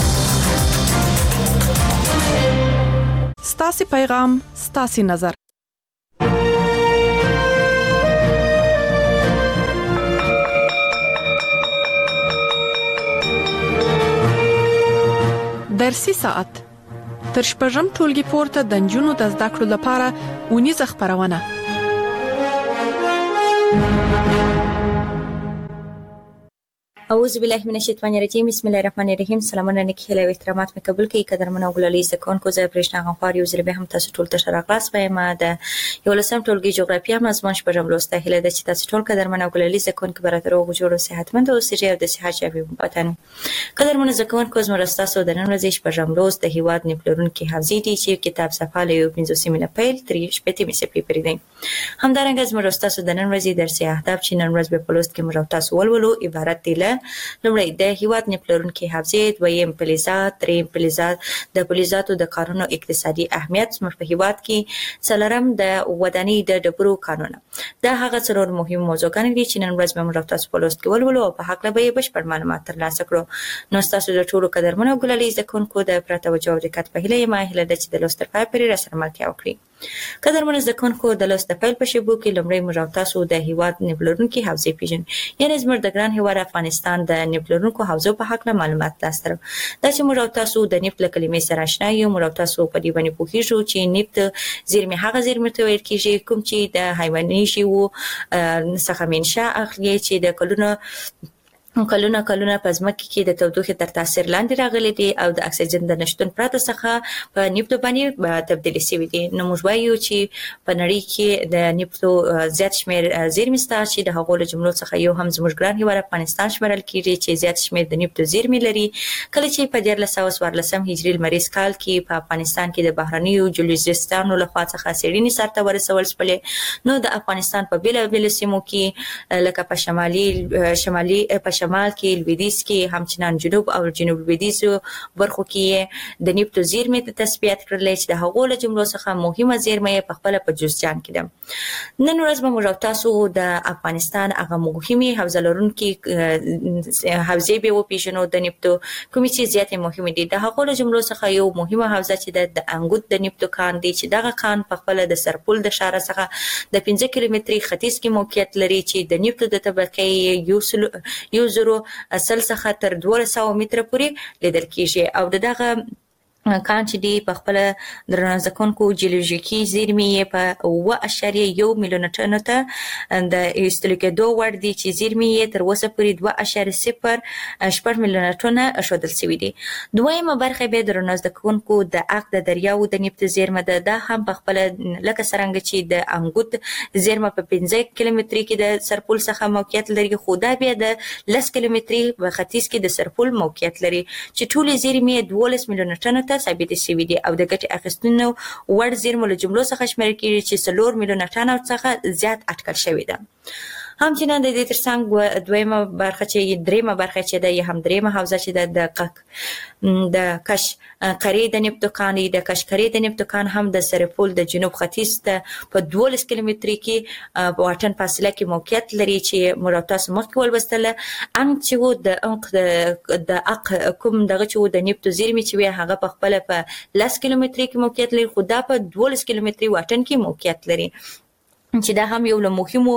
ستاسې پیغام ستاسې نظر. درسي ساعت تر شپږم ټولګي پورته د نجونو د زده کړو لپاره ونیزه خبرونه. اعوذ بالله من الشیطان الرجیم. بسم الله الرحمن الرحیم. سلامونه نکهله او احترامات مې قبول کړئ. قدرمن او ګلالي زکونکو زه پرېښنا غوړ یو ځل به هم تاسو ټول ته شراغلاس وایم. د یو لسم ټولګي جغرافیه مضمون شپږم لوسته هله د چې تاسو ټول قدرمن او ګلالي زکونکو براتر او جوړو صحتمند او سړي او د صحت شابه وطن. قدرمن زکونکو زموږ تاسو د نن ورځې شپږم لوس د هیواد نپلورونکي حفظي دي چې کتاب صفحه له یو پنځوس مینه پیل ترې شپږ مې سپې پرې دي. همدارنګه زموږ تاسو د نن ورځې درسي اهداف چې نن ورځ به په لوست کې موږ تاسو ولولو عبارت دي له لومړی د هیواد نپلورونکي حفظي، دویم فلزات، دریم فلزات د فلزاتو د کارونو اقتصادي اهمیت زموږ په هیواد کې، څلورم د ودانۍ د ډبرو کانونه. دا هغه څلور مهم موضوعګان دي چې نن ورځ به موږ تاسو په لوست کې ولولو او په هکله به یې بشپړ معلومات ترلاسه کړو. نو تاسو د ټولو قدرمنو ګلالي زکونکو د پوره توجه او دقت په هیله یم هیله ده چې د لوست تر پای پورې راسره ملتیا وکړئ. قدرمنو زکونکو د لوست پیل په شیبو کې لومړی موږ تاسو د هیواد نپلورونکي حفظي پیژنو، یعنی زموږ د ګران هیواد افغانستان د نپلورونکو حوزو په حق له معلومات تاسو ته. دا چې موږ تاسو د نفت له کلمې سره آشنا یو، موږ تاسو په دې باندې پوهیږو چې نفت زیرمې هغه زیرمې ته ویل کېږي کوم چې د حیواني شیو څخه منشأ اخلي چې د کلونو کلونه کلونه په ځمکه کې د تودوخې تر تاثیر لاندې راغلي دي او د اکسیجن د نشتون پرته څخه په نفت باندې تبدیل شوي دي. نو موږ وایو چې په نړۍ کې د نفت زیات شمیر زیرمې شته چې د هغو له جملو څخه یو هم زموږ ګران هیواد افغانستان شمېرل کېږي چې زیات شمیر د نفت زیرمې لري. کله چې په دیارلس سوه څوارلسم هجري لمریز کال کې په افغانستان کې د بهرنیو جیولوجستانو لخوا څخه څېړنې سرته ورسول شولې، نو د افغانستان په بېلابېلو سیمو کې لکه په شمالي شمالي په شمال کې، لویدیځ کې، همچنان جنوب او جنوب لویدیځو برخو کې د نفت زیرمې ته تثبیت کړل چې د هغو له جملو څخه مهمه زیرمه یې په خپله په جوزجان کې ده. نن ورځ به موږ تاسو د افغانستان هغه مهمې حوزه لرونکي حوزې به وپېژنو د نفتو کومې چې زیاتې مهمې دي. د هغو له جملو څخه یو مهمه حوزه چې د انګوت د نفتو کان دی چې دغه کان په خپله د سرپل د ښاره څخه د پنځه کیلومتري ختیځ کې موقعیت لري چې د نفتو د طبقې یو یو زرو اصل څخه تر دوه سوه متره پورې لیدل کېږي او دغه کان چې دی په خپله درنه زکونکو جیولوژیکي زیرمې یې په اوه اعشاریه یو میلیونه ټنو ته د ایستلو کېدو وړ دي چې زیرمې یې تر اوسه پورې دوه اعشاریه صفر شپږ میلیونه ټنه ښودل شوي دي. دویمه برخه بیا د درنه زکونکو د اق د دریاو د نفت زیرمه ده. دا هم په خپله لکه څرنګه چې د انګوت زیرمه په پنځه کیلومتري کې د سرپل څخه موقعیت لري، خو دا بیا د لس کیلومتري په ختیځ کې د سرپل موقعیت لري چې ټولې زیرمې دولس میلیونه ټنو ثابت شوي دي او د ګټې اخیستنو وړ زیرمو له جملو څخه شمیرل کېږي چې څلور میلیونه ټنو څخه زیات اټکل شوي ده. همچنان د دې ترڅنګ دویمه برخه چې دریمه برخه چې د هم دریمه حوزه چې د د کش قری د نفتوکان د کشکری د نفتوکان هم د سرپول د جنوب ختیځ ته په دولس کیلومتري کې په واټن فاصله کې موقعیت لري چې مراتاس مخکې ولوستله ان چې د انق د اق کوم دغه چې د نفتو زیرمې چې هغه په خپل په لس کیلومتري کې موقعیت لري خو دا په دولس کیلومتري واټن کې موقعیت لري چې دا هم یو له مهمو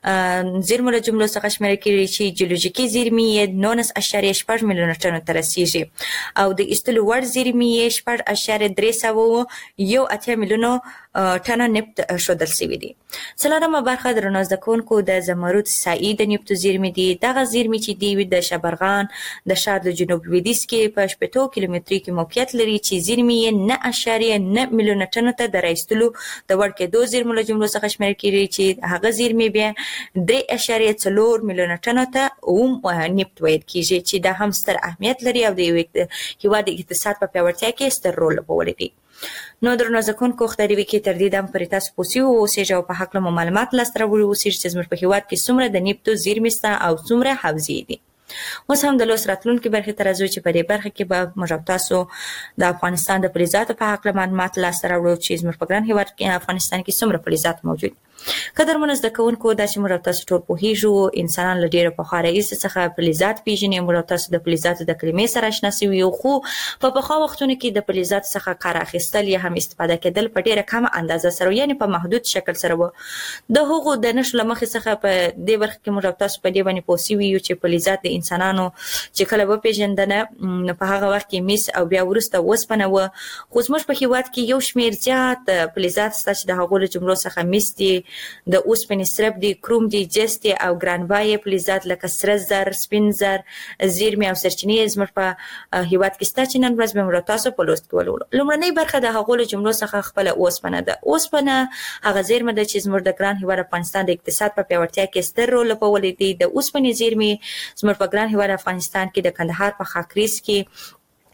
زیرمو له جملو څخه شمیرل کېږي چې جیولوژیکي زیرمې یې نولس اعشاریه شپږ میلیونه ټنو ته رسیږي او د ایستلو وړ زیرمې یې شپږ اعشاریه درې سوه یو اتیا میلیونو ټنه نفت ښودل شوي دي. څلورمه برخه درنو زده کوونکو د زمرد سایي د نفتو زیرمې دي. دغه زیرمې چې دي د شبرغان د ښار د جنوب لویدیځ کې په شپېتو کیلومتري کې موقعیت لري چې زیرمې یې نه اعشاریه نه میلیونه ټنو ته د رایستلو د وړ کېدو زیرمو له جملو څخه شمیرل کېږي چې هغه زیرمې بیا درې اعشاریه څلور میلیونه ټنو ته هم نفت ویل کېږي چې دا هم ستر اهمیت لري او د هېواد د اقتصاد په پیاوړتیا کې ستر رول لوبولی دی. نو درنو زده کوونکو خدای دې وکړي تر دې دم پورې تاسو پوه سوي واوسېږئ او په هکله مو معلومات لاسته راوړي اوسېږي چې زموږ په هېواد کې څومره د نفتو زیرمې شته او څومره حوزې دي. اوس هم د لوست راتلونکي برخې ته راځو چې په دې برخه کې به موږ او تاسو د افغانستان د فلزاتو په هکله معلومات لاسته راوړو چې زموږ په ګران هېواد کې افغانستان کې څومره فلزات موجود. قدرمنو زده کوونکو دا چې موږ او تاسو ټول پوهېږو انسانان له ډېره پخوا راهیسې څخه فلزات پېژني. موږ او تاسو د فلزاتو د کلمې سره اشنا سوي یو خو په پخوا وختونو کې د فلزاتو څخه کار اخیستل یا هم استفاده کېدل په ډېره کمه اندازه سره یعنې په محدود شکل سره و. د هغو د نښو له مخې څخه په دې برخه کې موږ او تاسو په دې باندې پوه سوي یو چې فلزات د انسانانو چې کله وپېژندنه نو په هغه وخت کې مس او بیا وروسته اوسپنه وه. خو زموږ په هېواد کې یو شمېر زیات فلزات شته چې د هغو له جملو څخه مس دي، د اوسپنې سرب دي، کروم دي، جس دي او ګرانبایه فلزات لکه سره زر، سپین زر، زیرمې او سرچینې زموږ په هېواد کې شته چې نن ورځ به موږ تاسو په لوست کې ولولو. لومړنۍ برخه د هغو له جملو څخه خپله اوسپنه ده. اوسپنه هغه زیرمه ده چې زموږ د ګران هېواد افغانستان د اقتصاد په پیاوړتیا کې ستر رول لوبولی دی. د اوسپنې زیرمې زموږ په ګران هېواد افغانستان کې د کندهار په خاکریز کې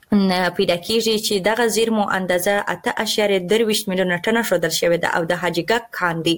پیدا کیږي چې دغه زیرمو اندازه اته اعشاریه درویشت میلیونه ټنه ښودل شوې ده او د حاجي ګک کان دی.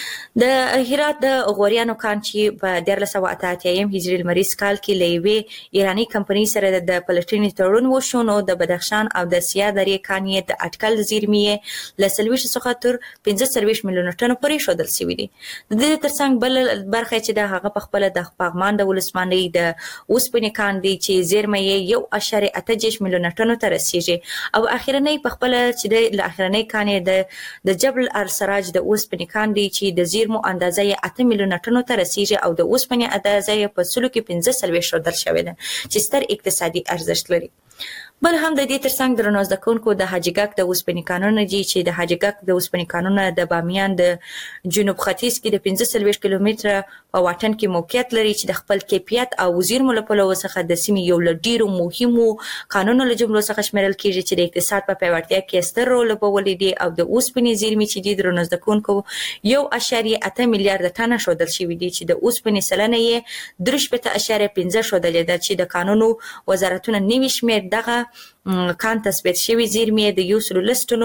د هرات د غوریانو کان چې په دیارلس سوه اته اتیایم هجري لمریز کال کې له یوې ایراني کمپنۍ سره د پلټنې تړون وشو نو د بدخشان او د سیاه درې کان یې د اټکل زیرمې یې له څلوېښت څخه تر پنځه څلوېښت میلیونه ټنو پورې ښودل شوي دي. د دې ترڅنګ بل برخه چې ده هغه په خپله د پغمان د ولسوالۍ د اوسپنې کان دی چې زیرمه یې یو اعشاریه اته دېرش میلیونه ټنو ته رسیږي او اخرنۍ په خپله چې د له اخرنۍ کان یې د جبل السراج د اوسپنې کان دی چې د زیرمو اندازه یې اته میلیونه ټنو ته رسیږي او د اوسپنې اندازه یې په سلو کې پنځه څلوېښت ښودل شوې ده چې ستر اقتصادي ارزښت لري. بل هم د دې ترڅنګ درنو زده کوونکو د حاجي ګک د اوسپنې کانونه دي چې د حاجي ګک د اوسپنې کانونه د بامیان د جنوب ختیځ کې د پنځه څلوېښت کیلومتره په واټن کې موقعیت لري چې د خپل کیفیت او زیرمو له پلوه څخه د سیمې یو له ډېرو مهمو کانونو له جملو څخه شمیرل کېږي چې د اقتصاد په پیاوړتیا کې ستر رول لوبولی دی او د اوسپنې زیرمې چې دي درنو زده کوونکو یو اعشاریه اته میلیارده ټنه ښودل شوي دي چې د اوسپنې سلنه یې درې شپېته اعشاریه پنځه ښودلې ده چې د کانونو وزارتونه نوي شمېر دغه کان تثبیت شوي زیرمې د یو سلو لس ټنو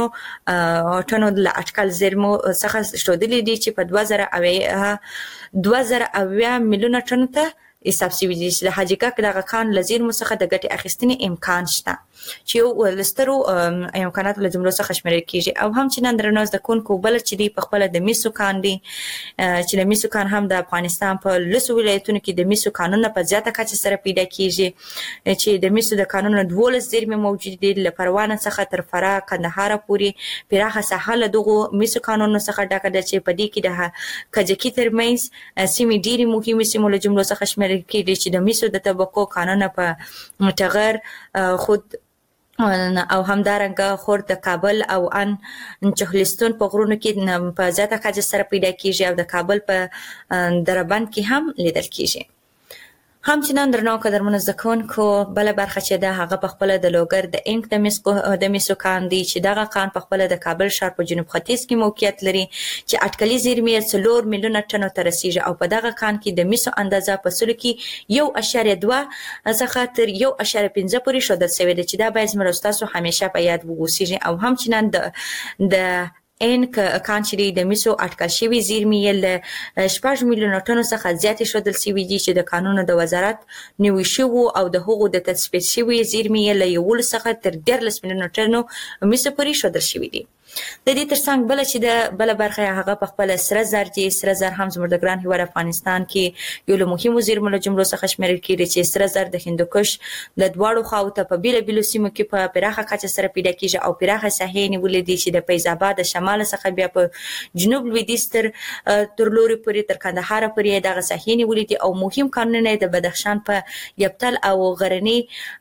ټنو له اټکل زیرمو څخه ښودلې دي چې په دوه زره اویا دوه زره اویا میلیونه ټنو ته حساب شوي دي چې د حاجي ګک دغه کان له زیرمو څخه د ګټې اخیستنې امکان شته چې یو له سترو امکاناتو له جملو څخه شمیرل کېږي. او هم چې نن درنو زده کوونکو بله چې دی په خپله د مسو کان دی چې د مسو کان هم د افغانستان په لسو ولایتونو کې د مسو کانونه په زیاته کچه سره پیدا کېږي چې د مسو د کانونو دولس زیرمې موجود دي له پروانه څخه تر فراه کندهاره پورې پراخه ساحه له دغو مسو کانونو څخه ډکه ده چې په دې کې د کجکي ترمنځ سیمې ډېرې مهمې سیمو له جملو څخه شمیرل کېږي چې د مسو د طبقو کانونه په ټغر خود او همدارنګه خور د کابل او ان چهلستون په غرونو کې په زیاته کچه سره پیدا کېږي او د کابل په دربند کې هم لیدل کېږي. همچنان درنو قدرمنو زده کوونکو بله برخه چې ده هغه په خپله د لوګر د انک د مسو کان دی چې دغه کان په خپله د کابل ښار په جنوب ختیځ کې موقعیت لري چې اټکلي زیرمې یې څلور میلیونه ټنو ته رسیږي او په دغه کان کې د مسو اندازه په سلو کې یو اعشاریه دوه څخه تر یو اعشاریه پنځه پورې ښودل شوې ده چې دا باید زموږ ستاسو همیشه په یاد واوسیږي. او همچنان د د ان کان چې د میسو اټکل شوی زیرمې ل شپږ میلیون ټنو څخه زیات شودل سوي دي چې د قانون د وزارت نیوي شو او د حقوقو د تثبیت شوی زیرمې ل یو څخه تر ډیر میلیون ټنو میسو پورې شودل شوی دي. د دې ترڅنګ بل چې د بل برخه هغه په خپل سره زر دي سره زر هم زموږ د ګران هیواد افغانستان کې یو له مهمو زیرمو له جملو څخه شمیرل کېږي چې سره زر د هندوکش د دواړو خواو ته په بیل بیل سیمو کې په پراخه کچه سره پیدا کېږي او پراخه ساحې نیولې دي چې د فیض آباد د شمال څخه بیا په جنوب لویدیځ تر تر لوري پورې تر کندهار پورې دغه ساحې نیولې دي او مهم کانونه د بدخشان په یبتل او غرنی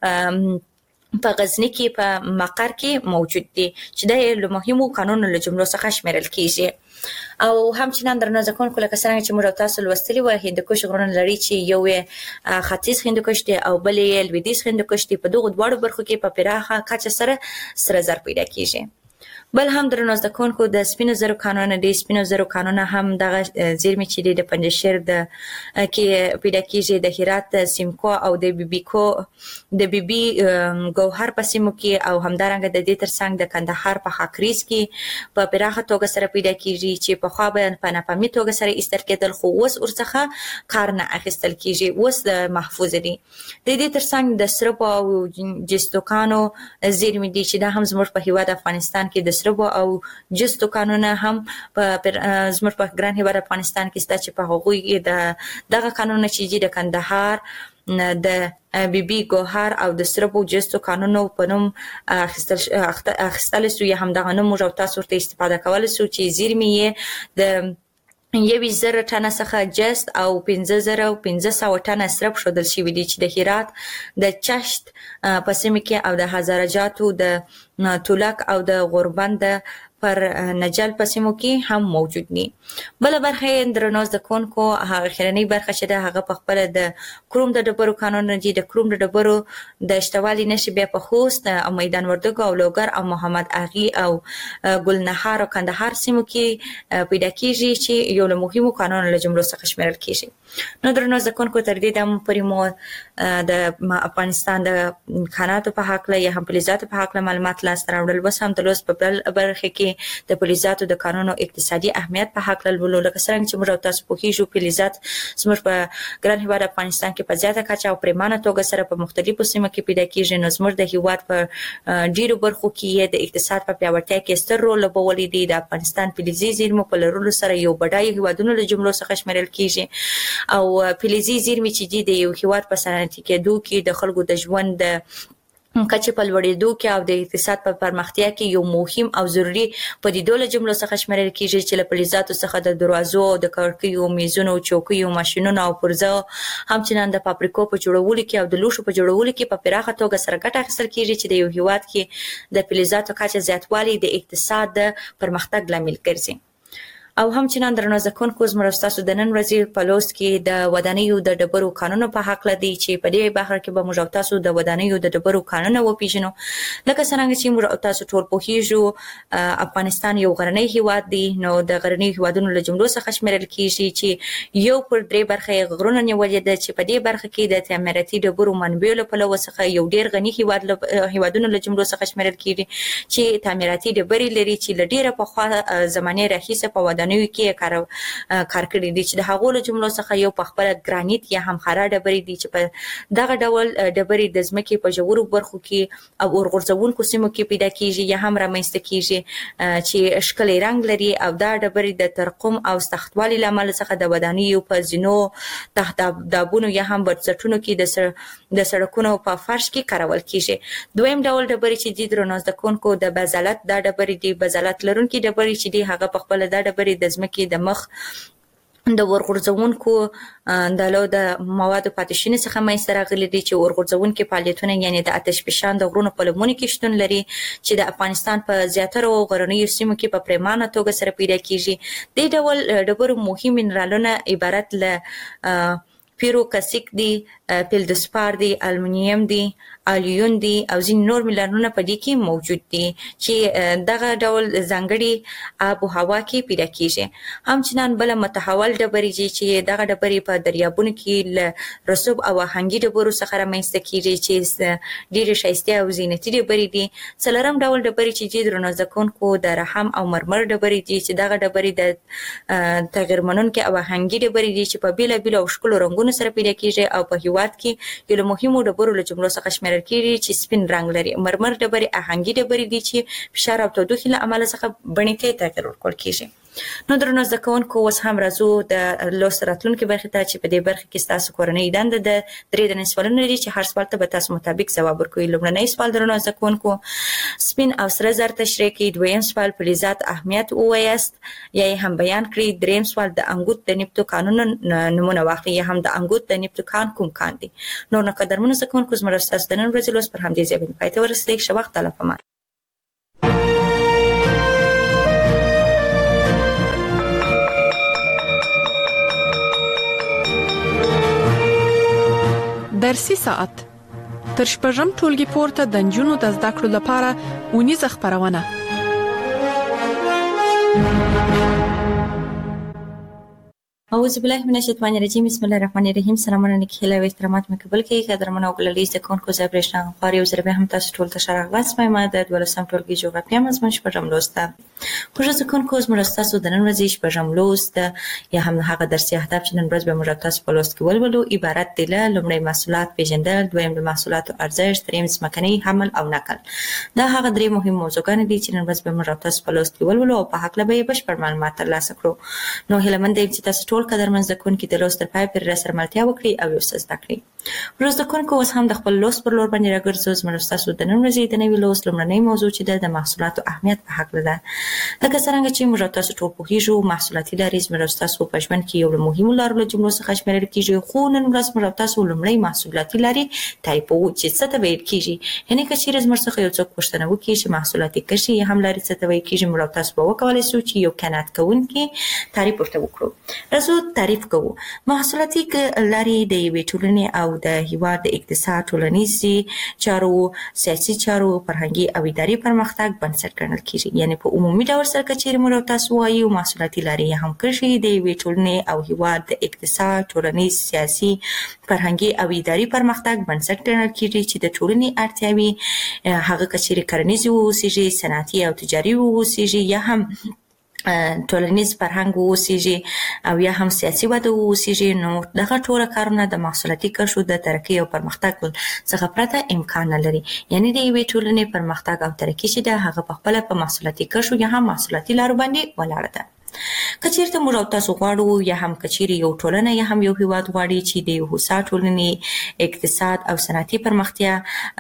په غزنی کې په مقر کې موجود دي چې د مهمو قانونو له جملو څخه شمیرل کیږي او همچنان درنه ځکون کوله کسانه چې موږ تاسو لوستلی و هندوکش غرونه لري چې یو ختیځ هندوکش دی او بلې لویدیځ هندوکش دی په دغه دواړو برخو کې په پراخه کچه سره سره زر پیدا کیږي. بل هم درنه ځکونکو د سپینو زرو قانون د سپینو زرو قانون هم دغه زیرمې چې د پنجشیر د کې پیدا کیږي د هرات سیمکو او د بیبیکو د بیبي ګوهر په سیمو کې او همدارنګه د دې ترڅنګ د کندهار په خاکریز کې په پراخه توګه سره پیدا کیږي چې په خوا به په ناپامي توګه سره ایستل کېدل خو اوس ورڅخه کار نه اخیستل کیږي اوس د محفوظ دي. د دې ترڅنګ د سرب او جستوکانو زیرمې دي چې دا هم زموږ په هیواد افغانستان کې د سرب او جستو قانون هم په زموږ په ګران هیواد افغانستان کې ست چې په هغوی د دغه قانون چې د کندهار د بیبي ګوهر او د سرب او جستو قانونو په نوم اخیستل اخیستل سو یا هم دغه نوم موږ تاسو ته استفاده کول سو چې زیرمې د یوي زره ټنه څخه جست او پنځه زره او پنځه سوه ټنه سرب شودل شوی دي چې د هرات د چشت په سیمه کې او د هزارجاتو د تولک او د غوربند پر نجل په سیمو کې هم موجود دي. بل برخه درنوز د کونکو هغه خیرنی برخه چې د هغه په خپل د کروم د ډبرو قانون دي د کروم د ډبرو د اشتوالي نشي بیا په خوست او میدان وردګو او لوګر او محمد اغي او ګلنهار او کندهار سیمو کې پیدا کیږي چې یو له مهمو قانون له جملو څخه شمیرل کیږي. نو درنوز د کونکو تر دې د پرمو د افغانستان د خاناتو په حق له یا هم فلزاتو په حق له معلومات لاس راوړل بس هم د لوس په بل برخه کې د فلزاتو د قانونو اقتصادي اهمیت په حق لولو لکه څنګه چې موږ تاسو په کېجو فلزات زموږ په ګران هیواد افغانستان کې په زیاته کچه او پریمانه توګه سره په مختلفو سیمو کې پیدا کیږي نو زموږ د هیواد په ډیرو برخو کې د اقتصاد په پیاوړتیا کې ستر رول لوبولی دی. د افغانستان فلزي زیرمو په لرلو سره یو بډای هیوادونو له جملو څخه شمیرل کیږي او فلزي زیرمې چې د یو هیواد په صنعتي کېدو کې د خلکو د ژوند د کچې په لوړېدو کې او د اقتصاد په پرمختیا کې یو مهم او ضروري پدیدو له جملو څخه شمیرل کیږي چې له فلزاتو څخه د دروازو د کړکیو میزونو چوکیو ماشینونو او پرزو همچنان د فابریکو په جوړولو کې او د لوښو په جوړولو کې په پراخه توګه سره ګټه اخیستل کیږي چې د یو هیواد کې د فلزاتو کچه زیاتوالی د اقتصاد د پرمختګ لامل ګرځي. او همچنان درنو ځکونکو زموږ تاسو د نن ورځې په لوست کې د ودانیو د ډبرو قانون په حق لدی چې په دې بهر کې به موږ تاسو د ودانیو د ډبرو قانون وپیژنو. لکه څنګه چې موږ تاسو ټول په هیجو افغانستان یو غرنی هیواد دی نو د غرنی هیوادونو له جملو څخه شمیرل کیږي چې یو پر درې برخه غرونه نیولې ده چې په دې برخه کې د تعمیراتي ډبرو منبع له پلوه څخه یو ډیر غنی هیواد هیوادونو له جملو څخه شمیرل کیږي چې تعمیراتي ډبرې لري چې لډیره په خوا زمانه راهیسه په ودانیو کې کار کار کړی دي چې د هغو له جملو څخه یو په خپل ګرانیت یا هم خارا ډبرې دي چې په دغه ډول ډبرې د ځمکې په ژورو برخو کې او اورغورځونکو سیمو کې پیدا کیږي یا هم رامنځته کیږي چې ښکلي رنګ لري او دا ډبرې د ترقم او سختوالي لامل څخه د ودانیو په زینو تحت دابونو یا هم بنسټونو کې د د سړکونو په فرش کې کارول کیږي. دویم ډول ډبرې چې د درنوز د کونکو د بازالت دا ډبرې دي بازالت لرونکي ډبرې چې دی هغه په خپل دا ډبرې د ځمکې د مخ د ورغورځونکو د لو د موادو پاتې څخه مېسته راغلي دي چې ورغورځونکي فعالیتونه یعنی د آتش فشان د غرونو په لمنو کې شتون لري چې د افغانستان په زیاتره غرنیو سیمو کې په پریمانه توګه سره پیدا کیږي. د ډول ډبرو مهم منرالونه عبارت له پیروکسیک دي، فلدسپار دي، المونیم دي، الیون دي او ځین نور ملرونه په دې کې موجود دي چې دغه ډول ځانګړي آب او هوا کې پیدا کیږي. همچنان بل متحول ډبرې چې دغه ډبرې په دریابونو کې له رسوب او آهنګي ډبرو څخه رامنځته کیږي چې ډېرې ښایسته او زینتي ډبرې دي. څلورم ډول ډبرې چې درنو ځکونکو د رحم او مرمر ډبرې دي چې دغه ډبرې د تغیر منونکي او آهنګي ډبرې دي چې په بیلابیلو او ښکلو رنګونو سره پیدا کیږي او په هیواد کې یو له مهمو ډبرو له جملو څخه شمیرل کیږي چې سپین رنګ لري. مرمر ډبرې آهنګي ډبرې دي چې فشار او تودوخې له امله څخه بڼې ته تغیر ورکول کیږي. نو درنو زکونکو اوس هم راځو د لوست راتلونکي برخې ته چې په دې برخه کې تاسو کورنۍ دنده د درې دنې سوالونه لري چې هر سوال ته به تاسو مطابق ځواب ورکوئ. لومړنی سوال درنو زکونکو سپین او سره زر تشریح کړئ. دویم سوال فلزات اهمیت ووایاست یا یې هم بیان کړئ. دریم سوال د انګوت د نیپتو کانونو نمونه واخلئ یا هم د انګوت د نیپتو کان کوم کان دي. نو نه قدرمنو زکونکو زموږ ستاسو د نن ورځې لوست پر همدې ځای باندې پای ته ورسېدی. ښه وخت الله پامان. درسي ساعت تر شپږم ټولګي پورته د نجونو د زده کړو لپاره اونیزه خپرونه. اعوذ بالله من الشیطان الرجیم. بسم الله الرحمن الرحیم. سلامونه نیکهیله او احترامات مې قبول کړئ. قدرمنو او ګلالي زده کوونکو زه برېښنا غفار یو ځل بیا هم تاسو ټول ته ښه راغلاست وایم. د دولسم ټولګي جغرافیه مضمون شپږم لوست ده. خوږه زده کوونکو زموږ ستاسو د نن ورځې شپږم لوست یا هم هغه درسي اهداف چې نن ورځ به موږ تاسو په لوست کې ولولو عبارت دي له لومړی محصولات پیژندل، دویم د محصولاتو ارزښت، دریم ځمکنی حمل او نقل. دا هغه درې مهم موضوعګانې دي چې نن ورځ به موږ تاسو په لوست کې ولولو او په هکله به یې بشپړ معلومات ترلاسه کړو. نو هیله مند یم چې تاسو ټول قدرمن زده کوونکي د لوست تر پای پورې راسره ملتیا وکړي او یو څه زده کړي. ورځ زده کوونکو اوس هم د خپل لوست پر لور باندې راګرځو. زموږ ستاسو د نن ورځې د نوي لوست لومړنۍ موضوع چې ده د محصولاتو اهمیت په هکله ده. لکه څرنګه چې موږ تاسو ټول پوهیږو محصولاتي لارې زموږ ستاسو په ژوند کې یو له مهمو لارو له جملو څخه شمیرل کیږي. خو نن ورځ موږ تاسو لومړی محصولاتي لارې تعریفوو چې څه ته ویل کیږي. یعنې که چیرې زموږ څخه یو څوک پوښتنه وکړي چې محصولاتي کشي یا هم لارې څه ته ویل کیږي، موږ تاسو به وکولای شو چې یو قناعت کوونکی تعریف ورته وکړو. راځو تعریف کوو. محصولاتي لارې د یوې ټولنې او د هیواد د اقتصاد، ټولنیزي چارو، سیاسي چارو، فرهنګي او اداري پرمختګ بنسټ ګڼل کیږي. یعنې په عمومي ډول سره که چیرې موږ تاسو وایو محصولاتي لارې هم کشي د یوې ټولنې او هیواد د اقتصاد، ټولنیز، سیاسي، فرهنګي او اداري پرمختګ بنسټ ګڼل کیږي چې د ټولنې اړتیاوې هغه که چیرې کرنیزې واوسیږي، صنعتي او تجاري واوسیږي یا هم ټولنیز فرهنګ واوسیږي او یا هم سیاسي وده واوسیږي، نو دغه ټوله کارونه د محصولاتي کرښو د ترقۍ او پرمختګ څخه پرته امکان نه لري. یعنې د یوې ټولنې پرمختګ او ترقي چې ده هغه په خپله په محصولاتي کرښو یا هم محصولاتي لارو باندې ولاړه ده. که چیرته موږ او تاسو غواړو یا هم که چیرې یو ټولنه یا هم یو هیواد غواړي چې د یو هوسا ټولنې اقتصاد او صنعتي پرمختیا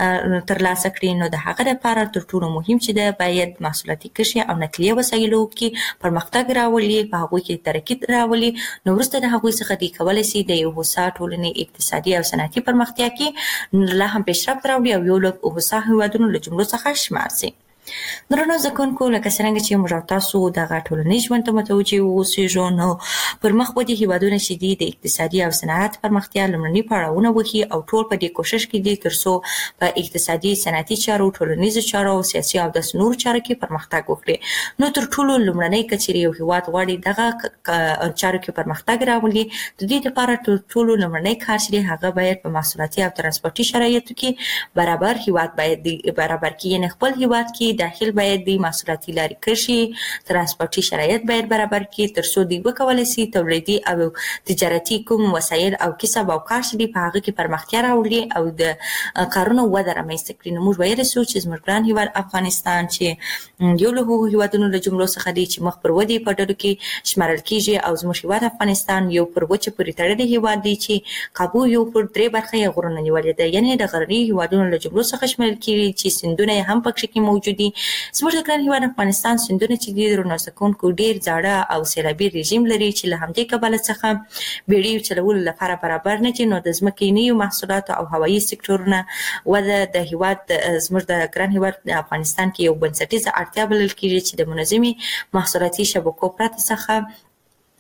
ترلاسه کړي، نو د هغه لپاره تر ټولو مهم چې ده باید محصولاتي کرښې او نقلیه وسایلو کې پرمختګ راولي، په هغوی کې ترقي راولي. نو وروسته د هغوی څخه دوی کولی شي د یو هوسا ټولنې اقتصادي او صنعتي پرمختیا کې لا هم پیشرفت راوړي او یو له هوسا هیوادونو له جملو څخه شمار شي. درنو زده کوونکو لکه څرنګه چې موږ تاسو دغه ټولنیز ژوند ته متوجه واوسیږو، نو پر مخ به دي هیوادونه چې دي د اقتصادي او صنعت پرمختیا لومړني پړاوونه وهي او ټول په دې کوشش کې دي تر څو په اقتصادي، صنعتي چارو، ټولنیزو چارو او سیاسي او داسې نورو چارو کې پرمختګ وکړي. نو تر ټولو لومړنی که چیرې یو هیواد غواړي دغه چارو کې پرمختګ راولي، د دې لپاره تر ټولو لومړنی کار چې هغه باید په محصولاتي او ترانسپورتي شرایطو کې برابر هیواد باید برابر کړي. یعنې خپل هیواد کې داخل باید د محصولاتي لارې کشي، ترانسپورتي شرایط باید برابر کړي تر څو دوی وکولی شي تولیدي او تجارتي کوم وسایل او کسب او کار چې دي په هغه کې پرمختیا راوړي او د کارونو وده رامنځته کړي. نو موږ ویلی شو چې زموږ ګران هیواد افغانستان چې یو له هغو هیوادونو له جملو څخه دی چې مخ پر ودې په ډلو کې شمارل کیږي او زموږ هیواد افغانستان یو پر وچه پورې تړلی هیواد دی چې کابو یو پر درې برخه یې غرونه نیولې ده. یعنې د غرني هیوادونو له جملو څخه شمارل کیږي چې سیندونه یې هم پکښې کې موجود دي. زموږ د ګران هیواد افغانستان سیندونه چې دي درنو زده کوونکو ډېر زاړه او سیلابي رژیم لري چې له همدې کبله څخه بیړیو چلولو لپاره برابر نه دي. نو د ځمکنیو محصولاتو او هوایي سکتورونه وده د هیواد زموږ د ګران هیواد افغانستان کې یو بنسټیزه اړتیا بلل کیږي چې د منظمې محصولاتي شبکو پرته څخه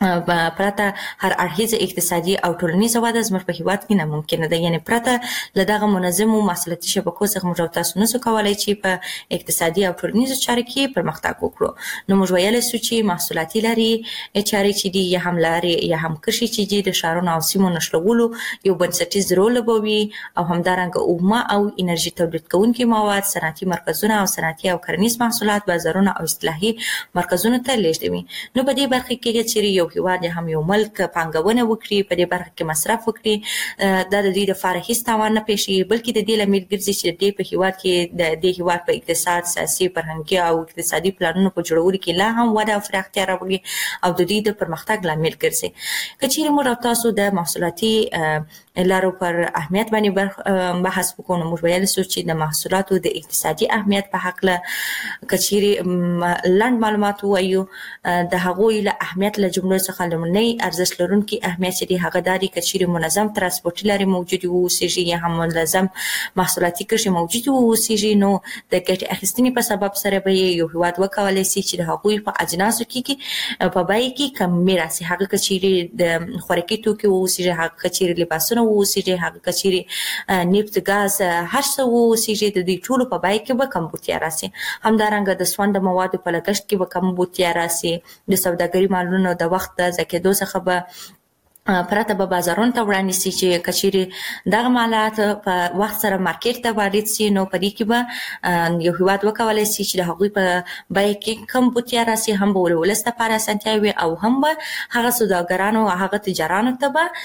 پرته هر اړخیزه اقتصادي او ټولنیزه وده زموږ په هیواد کې ناممکنه ده. یعنی پرته له دغه منظمو محصولاتي شبکو څخه موږ تاسو نسو کولای چې په اقتصادي او ټولنیزو چارو کې پرمختګ وکړو. نو موږ ویلی سو چې محصولاتي لارې چارې چې دي یا هم لارې یا هم کرښې چې دي د ښارونو او سیمو نښلولو یو بنسټیز رول لوبوي او همدارنګه اومه او انرژي تولید کوونکي مواد، صنعتي مرکزونه او صنعتي او کرنیز محصولات بازارونه او اصلاحي مرکزونو ته لیږدوي. نو په دې برخه کې چې یو هیواد یا هم یو ملک پانګونه وکړي، په دې برخه کې مصرف وکړي، دا د دې لپاره هیڅ تاوان نه پیښیږي، بلکې د دې لامل ګرځي چې د دې په هیواد کې د دې هیواد په اقتصاد، سیاسي، فرهنګي او اقتصادي پلانونو په جوړولو کې لا هم وده او پراختیا راوړي او د دې د پرمختګ لامل ګرځي. که چیرې موږ تاسو د محصولاتي لارو پر اهمیت باندې بحث وکړو، نو موږ ویلی سو چې د محصولاتو د اقتصادي اهمیت په هکله که چیرې لنډ معلومات ووایو، د هغوی له اهمیت له جملو څخه لومړنی ارزښت لرونکي اهمیت چې دی هغه دا دی که چیرې منظم ترانسپورټي لارې موجودې واوسیږي یا هم منظم محصولاتي کرښې موجودې واوسیږي، نو د ګټې اخیستنې په سبب سره به یو هیواد وکولی سي چې د هغوی په اجناسو کې په بیې کې کمي راسي. هغه که چیرې د خوراکي توکي واوسیږي، هغه که چیرې لباسونه واوسیږي، هغه که چیرې نفت، ګاز، هر څه واوسیږي، د دې ټولو په بیې کې به کمبودتیا راسي. همدارنګه د سونډ موادو په لګښت کې به کمبودتیا راسي، د سوداګري مالونو د وخت د ضایع کېدو څخه به پرته به بازارونو ته وړاندې سي چې که چیرې دغه مالات په وخت سره مارکیټ ته وارد سي، نو په دې کې به یو هیواد وکولی سي چې د هغوی په بیې کې کمبودتیا راسي، هم به ولس لپاره اسانتیا وي او هم به هغه سوداګرانو او هغه تجارانو ته به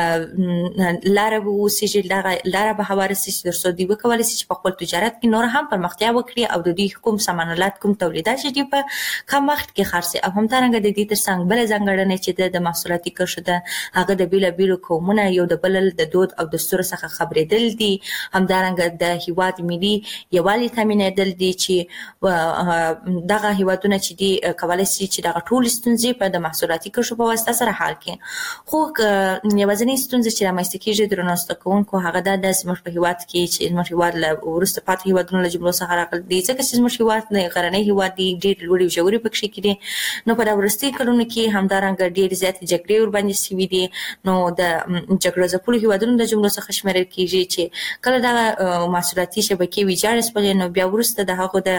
لاره واوسیږي، دغه لاره به هواره سي چې تر څو دوی وکولی سي چې په خپل تجارت کې نور هم پرمختیا وکړي او د دوی کوم سامانالات، کوم تولیدات چې دي په کم وخت کې خرڅ سي. او همدارنګه د دې تر څنګ بله ځانګړنه چې د محصولاتي کرښو ده هغه د بیلابیلو قومونه یو د بل د دود او دستور څخه خبرېدل دي، همدارنګه د هیواد ملي یووالي تامینېدل دي چې دغه هیوادونه چې دي کولی سي چې دغه ټولې ستونزې په د محصولاتي کرښو په واسطه سره حل کړي. خو یوازینۍ ستونزه چې رامنځته کېږي درنو زده کوونکو هغه دا ده زموږ په هیواد کې چې زموږ هیواد له وروسته پاتې هیوادونو له جملو څخه راغلی دی، ځکه چې زموږ هیواد غرنی هیواد دی، ډېر لوړې او ژورې پکښې کې دي. نو په دا وروستیو کلونو کې همدارنګه ډېرې زیاتې جګړې ورباندې سوي دي، نو د جګړو ځپلو هیوادونو د جملو څخه شمیرل کېږي چې کله دغه محصولاتي شبکې ویجاړې شولې، نو بیا وروسته د هغو د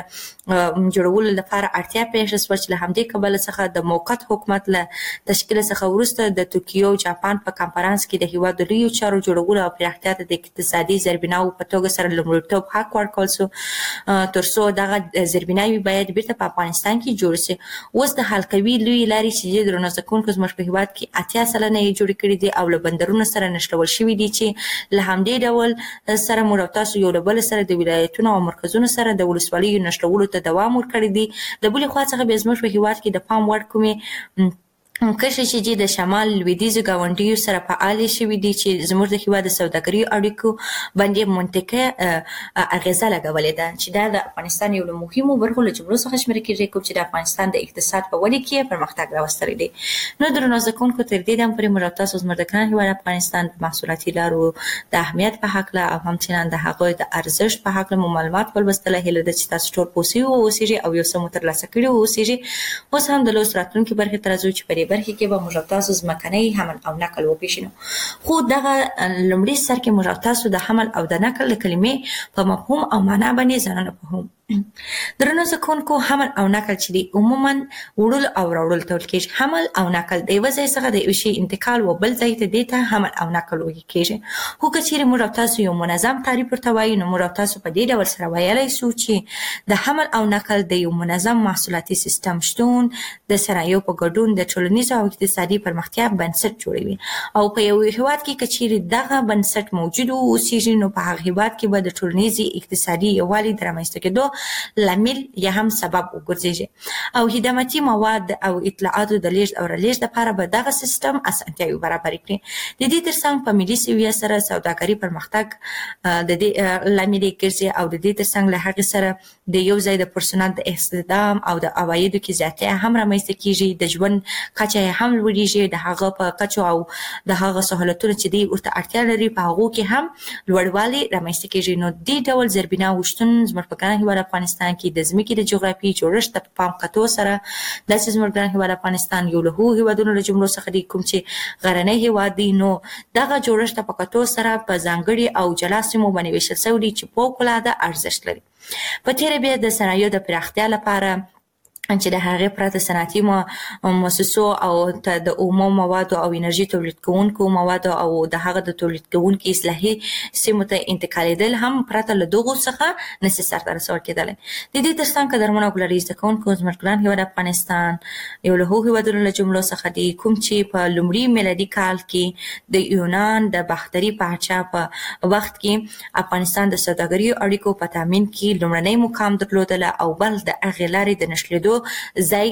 جوړولو لپاره اړتیا پېښه شوه چې له همدې کبله څخه د موقت حکومت له تشکیل څخه وروسته د توکیو جاپان په کنفرانس کې د هیواد د لویو چارو جوړولو او پراختیا ته د اقتصادي زیربناوو په توګه سره لومړیتوب حق ورکړل سو، تر څو دغه زیربناوې باید بیرته په افغانستان کې جوړ سي. اوس د حلقوي لویې لارې چې درنو زده کوونکو زموږ په هیواد کې اتیا سلنه یې جوړې کړي دي او له بندرونو سره نښلول شوي دي چې له همدې ډول سره موږ او تاسو یو له بل سره د ولایتونو او مرکزونو سره د ولسوالیو نښلولو ته دوام ورکړی دی. د بلې خوا څخه بیا زموږ په هیواد کې د پام وړ کومې کرښې چې دي د شمال لویدیځو ګاونډیو سره فعالې شوي دي چې زموږ د هیواد د سوداګري اړیکو باندې منطقه اغیزه لګولې ده، چې دا د افغانستان یو له مهمو برخو له جملو څخه شمیرل کېږي کوم چې د افغانستان د اقتصاد په ودې کې پرمختګ راوستلی دی. نو درنو زده کوونکو تر دې دم پورې موږ تاسو زموږ د ګران هیواد افغانستان د محصولاتي لارو د اهمیت په هکله او همچنان د هغوی د ارزښت په هکله مو معلومات ولوستله. هیله ده چې تاسو ټول پوه سوي واوسیږئ او یو څه مو ترلاسه کړي واوسیږي. اوس هم د لوست راتلونکي برخې ته راځو چې په دې برخې کې به موږ تاسو ځمکنی حمل او نقل وپېژنو. خو دغه لومړي سر کې موږ تاسو د حمل او د نقل د کلمې په مفهوم او معنا باندې ځانونه پوهوو. درنو زده کوونکو حمل او نقل چې دی عموما وړل او راوړل ته ویل کېږي. حمل او نقل د یوه ځای څخه د یو شي انتقال و بل ځای ته دې ته حمل او نقل ویل کېږي. خو که چیرې موږ تاسو یو منظم تعریف ورته وایو، نو موږ تاسو په دې ډول سره ویلی سو چې د حمل او نقل د یو منظم محصولاتي سیستم شتون د صنایعو په ګډون د ټولنیز او اقتصادي پرمختیا بنسټ جوړوي. او په یو هیواد کې که چیرې دغه بنسټ موجود واوسیږي، نو په هغه هیواد کې به د ټولنیزي اقتصادي یووالي د رامنځته کېدو لامل یا هم سبب وګرځي. او خدماتي مواد او اطلاعاتو د لیږد او رالېږد لپاره به دغه سیستم اسانتیاوې برابرې کړي. د دې ترڅنګ په ملي سویه سره سوداګري پرمختګ د دې لامل ګرځي او د دې ترڅنګ له هغې سره د یو ځای د پرسونل د استخدام او د عوایدو کې زیاتیا هم رامنځته کېږي، د ژوند کچه یې هم لوړېږي، د هغه په کچو او د هغه سهولتونو چې دی ورته اړتیا لري په هغو کې هم لوړوالی رامنځته کېږي. نو دې ډول زیربناوو شتون زموږ په ګران هیواد افغانستان کې د ځمکې د جغرافي جوړښت په پام کتو سره د زموږ ګران هیواد افغانستان یو له هغو هیوادونو له جملو څخه دی کوم چې غرنی هیواد دی. نو دغه جوړښت په کتو سره په ځانګړي او جلا سیمو باندې ویشل شوی دی چې فوق العاده ارزښت لري. په تیره بیا د صنایعو د پراختیا لپاره چې د هغې پرته صنعتي مؤسسو او د اومو موادو او انرژي تولید کوونکو موادو او د هغه د تولید کوونکو اصلاحي سیمو ته انتقالېدل هم پرته له دغو څخه نشي سرته رسول کېدلی. د دې ترڅنګ قدرمنو او ګلالي زده کوونکو زموږ ګران هیواد افغانستان یو له هغو هیوادونو له جملو څخه دی کوم چې په لومړي میلادي کال کې د یونان د باختري پاچا په وخت کې افغانستان د سوداګرۍ اړیکو په تامین کې لومړنی مقام درلودله او بل د هغې لارې د نښلېدو ځای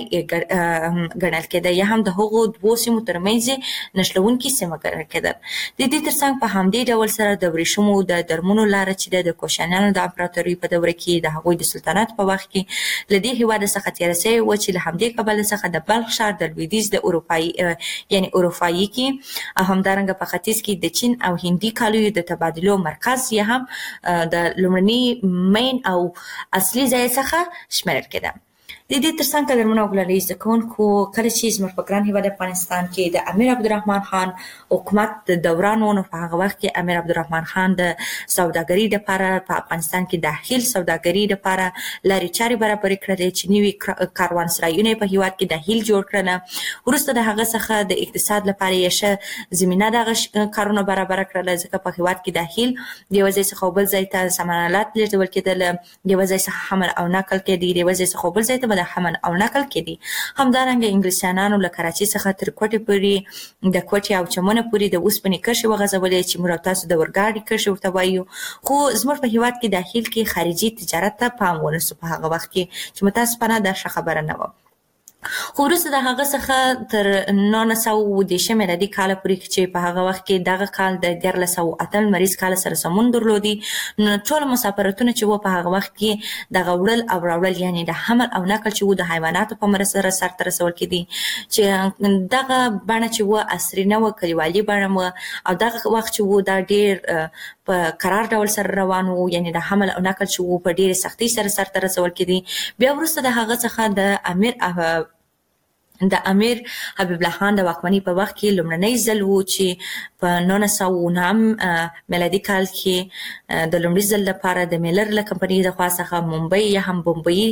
ګڼل کېده یا هم د هغو دوو سیمو ترمنځ نښلونکې سیمه ګڼل کېده. د دې ترڅنګ په همدې ډول سره د ورېښمو د درمونو لاره چې د کوشانیانو د امپراتورۍ په دوره کې د هغوی د سلطنت په وخت کې له دې هېواده څخه تېره سوې وه چې له همدې کبله څخه د بلخ ښار د لویدیځ د اروپایي یعنې اروپایي کې او همدارنګه په ختیځ کې د چین او هندي کالیو د تبادلو مرکز یا هم د لومړني مین او اصلي ځای څخه شمیرل کېده. د دې ترڅنګ قدرمنو او ګلالي زده کوونکو کله چې زموږ په ګران هیواد افغانستان کې د امیر عبدالرحمن خان حکومت د دوران و نو په هغه وخت کې امیر عبدالرحمن خان د سوداګرۍ لپاره په افغانستان کې داخل سوداګرۍ لپاره لارې چارې برابرې کړلې چې نوي کاروانسرایونه په هیواد کې داخل جوړ کړل. وروسته د هغه څخه د اقتصاد لپاره یې ښه زمینه دغه کارونه برابره کړله ځکه په هیواد کې داخل د یوه ځای څخه بل ځای ته سامانالات لیږدول کېدل، د یوه ځای څخه حمل او نقل کېدی، د یوه ځای څخه بل ځای ته د حمل او نقل کېدی. همدارنګه انګلیسیانانو له کراچۍ څخه تر کوټې پورې د کوټې او چمنه پورې د اوسپنې کرښې وغځولې چې موږ تاسو د اورګاډي کرښې ورته وایو. خو زموږ په هیواد کې داخل کې خارجي تجارت ته پام ونه سو په هغه وخت کې چې متاسفانه دا ښه خبره نه وه. خو وروسته د هغه څخه تر نولس سوه اووه دېرشم میلادي کاله پورې چې په هغه وخت کې دغه کال د دیارلس سوه اته لمریز کاله سره سمون درلودي، نو ټول مسافرتونه چې وو په هغه وخت کې دغه وړل او راوړل یعنې د حمل او نقل چې وو د حیواناتو په مرسته سره سرته رسول کېدي چې دغه بڼه چې وه عصري نه وه، کلیوالي بڼه وه او دغه وخت چې وو دا ډېر په قرار ډول سره روان وو یعنې د حمل او نقل چې وو په ډېرې سختۍ سره سرته رسول کېدي. بیا وروسته د هغه څخه د امیر د امیر حبیب الله خان د واکمنۍ په وخت کې لومړنی ځل و چې په نولس سوه اووه نهم میلادي کال کې د لومړي ځل لپاره د میلر له کمپنۍ د خوا څخه ممبۍ یا هم بمبئی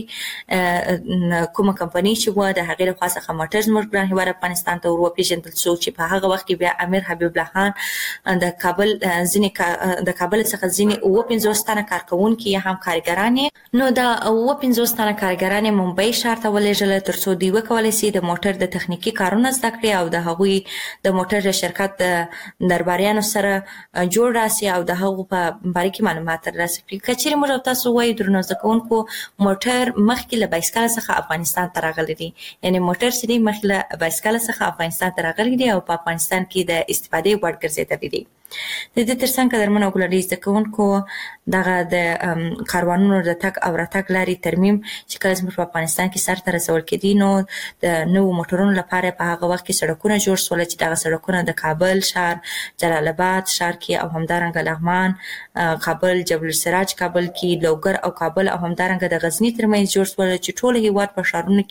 کومه کمپنۍ چې وه د هغې له خوا څخه موټر زموږ ګران هېواد افغانستان ته ور وپېژندل شو چې په هغه وخت کې بیا امیر حبیب الله خان د کابل ځینې د کابل څخه ځینې اووه پنځوس تنه کارکوونکي یا هم کارګران یې نو د اووه پنځوس تنه کارګران یې ممبۍ ښار ته ولېږله تر څو دوی وکولی سي د موټر د تخنیکی کارونه زده کړي او د هغوی د موټر شرکت د درباریانو سره جوړ راسي او د هغو په باره کې معلومات ترلاسه کړي. که چیرې موږ تاسو وایو درنو زده کوونکو موټر مخکې له بایسکل څخه افغانستان ته راغلی دی، یعنې موټر چې دی مخکې له بایسکل څخه افغانستان ته راغلی دی او په افغانستان کې د استفادې وړ ګرځېدلی دی. د دې ترڅنګ قدرمنو او ګلالي زده کوونکو دغه د کاروانونو د تګ او راتګ لارې ترمیم چې کله زموږ په افغانستان کې سرته رسول کېدي نو د نوو موټرونو لپاره په هغه وخت کې سړکونه جوړ شول چې دغه سړکونه د کابل ښار، جلال آباد ښار کې او همدارنګه لغمان، کابل، جبل السراج کابل کې، لوګر او کابل او همدارنګه د غزني ترمنځ جوړ شول چې ټول هیواد په ښارونو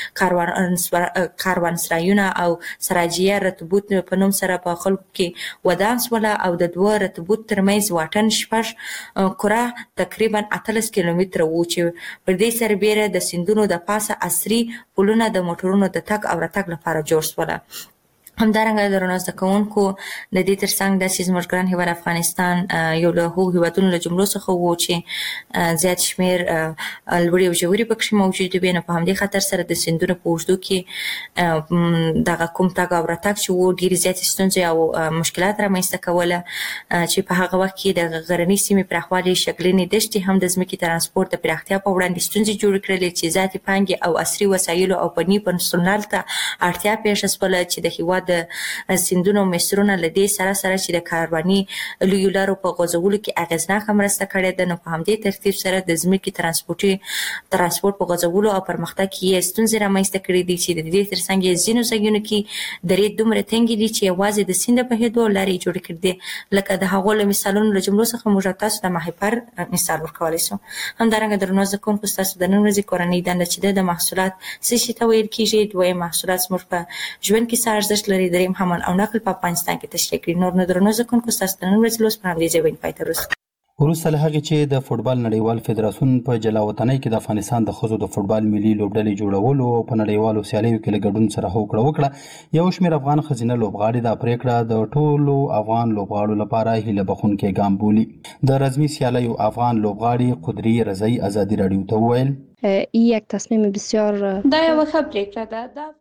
کې کاروانسرایونه او سراجیه رتبوت په نوم سره په خلکو کې ودان شول او د دوه رتبوت ترمنځ واټن شپږ کره تقریبا اتلس کیلومتره و چې پر دې سربیره د سیندونو د پاسه عصري پلونه د موټرونو د تګ او راتګ لپاره جوړ شول. همدارنګه درنو زده کوونکو د دې ترڅنګ داسې زموږ ګران هیواد افغانستان یو له هغو هیوادونو له جملو څخه و چې زیات شمېر لوړې او ژورې پکښې موجود وي، نو په همدې خاطر سره د سیندونو په اوږدو کې دغه کوم تګ او راتګ چې و ډېرې زیاتې ستونزې او مشکلات رامنځته کوله چې په هغه وخت کې د غرنۍ سیمې پراخوالي شګلنې دښتې هم د ځمکې ترانسپورت د پراختیا په وړاندې ستونزې جوړې کړلې چې زیاتې پانګې او عصري وسایلو او فني پرسونل ته اړتیا پېښه شوله چې د هېواد د سیندونو مصرونه لدی سره سره چې د کارواني لوی لارو په غوځولو کې اغیزناک مرسته کړې ده. نو په همدې ترتیب سره د ځمکې ترانسپورتي ترانسپورت په غوځولو او پرمختګ کې ستونزې رامنځته کړې دي چې د دې ترڅنګ ځینو ځایونو کې درې دومره تنګ دي چې یوازې د سیند په هدو لارې جوړ کړي دي. لکه د هغو له مثالونو له جملو څخه موږ تاسو د ماهیپر مثال ورکولی شو. همدارنګه درنو زده کوونکو ستاسو د نن ورځې کورنۍ دنده چې د محصولات څه شي ته ویل کیږي، دویم محصولات زموږ په ژوند کې څه ارزښت لري، دریم حمل او نقل په افغانستان کې تشریح کړي. نور نو درنو زده کوونکو ستاسو د نن ورځې لوست په همدې ځای باندې پای ته ورسوو. وروسته له هغې چې د فوټبال نړیوال فدراسیون په جلا وطنۍ کې د افغانستان د ښځو د فوټبال ملي لوبډلې جوړولو او په نړیوالو سیالیو کې له ګډون سره هوکړه وکړه، یو شمېر افغان ښځینه لوبغاړي دا پرېکړه د ټولو افغان لوبغاړو لپاره هیله بخښونکی ګام بولي. د رزمي سیالیو افغان لوبغاړي قدري رضایی ازادي راډیو ته وویل این یک تصمیم بسیار دا یو ښه پرېکړه ده.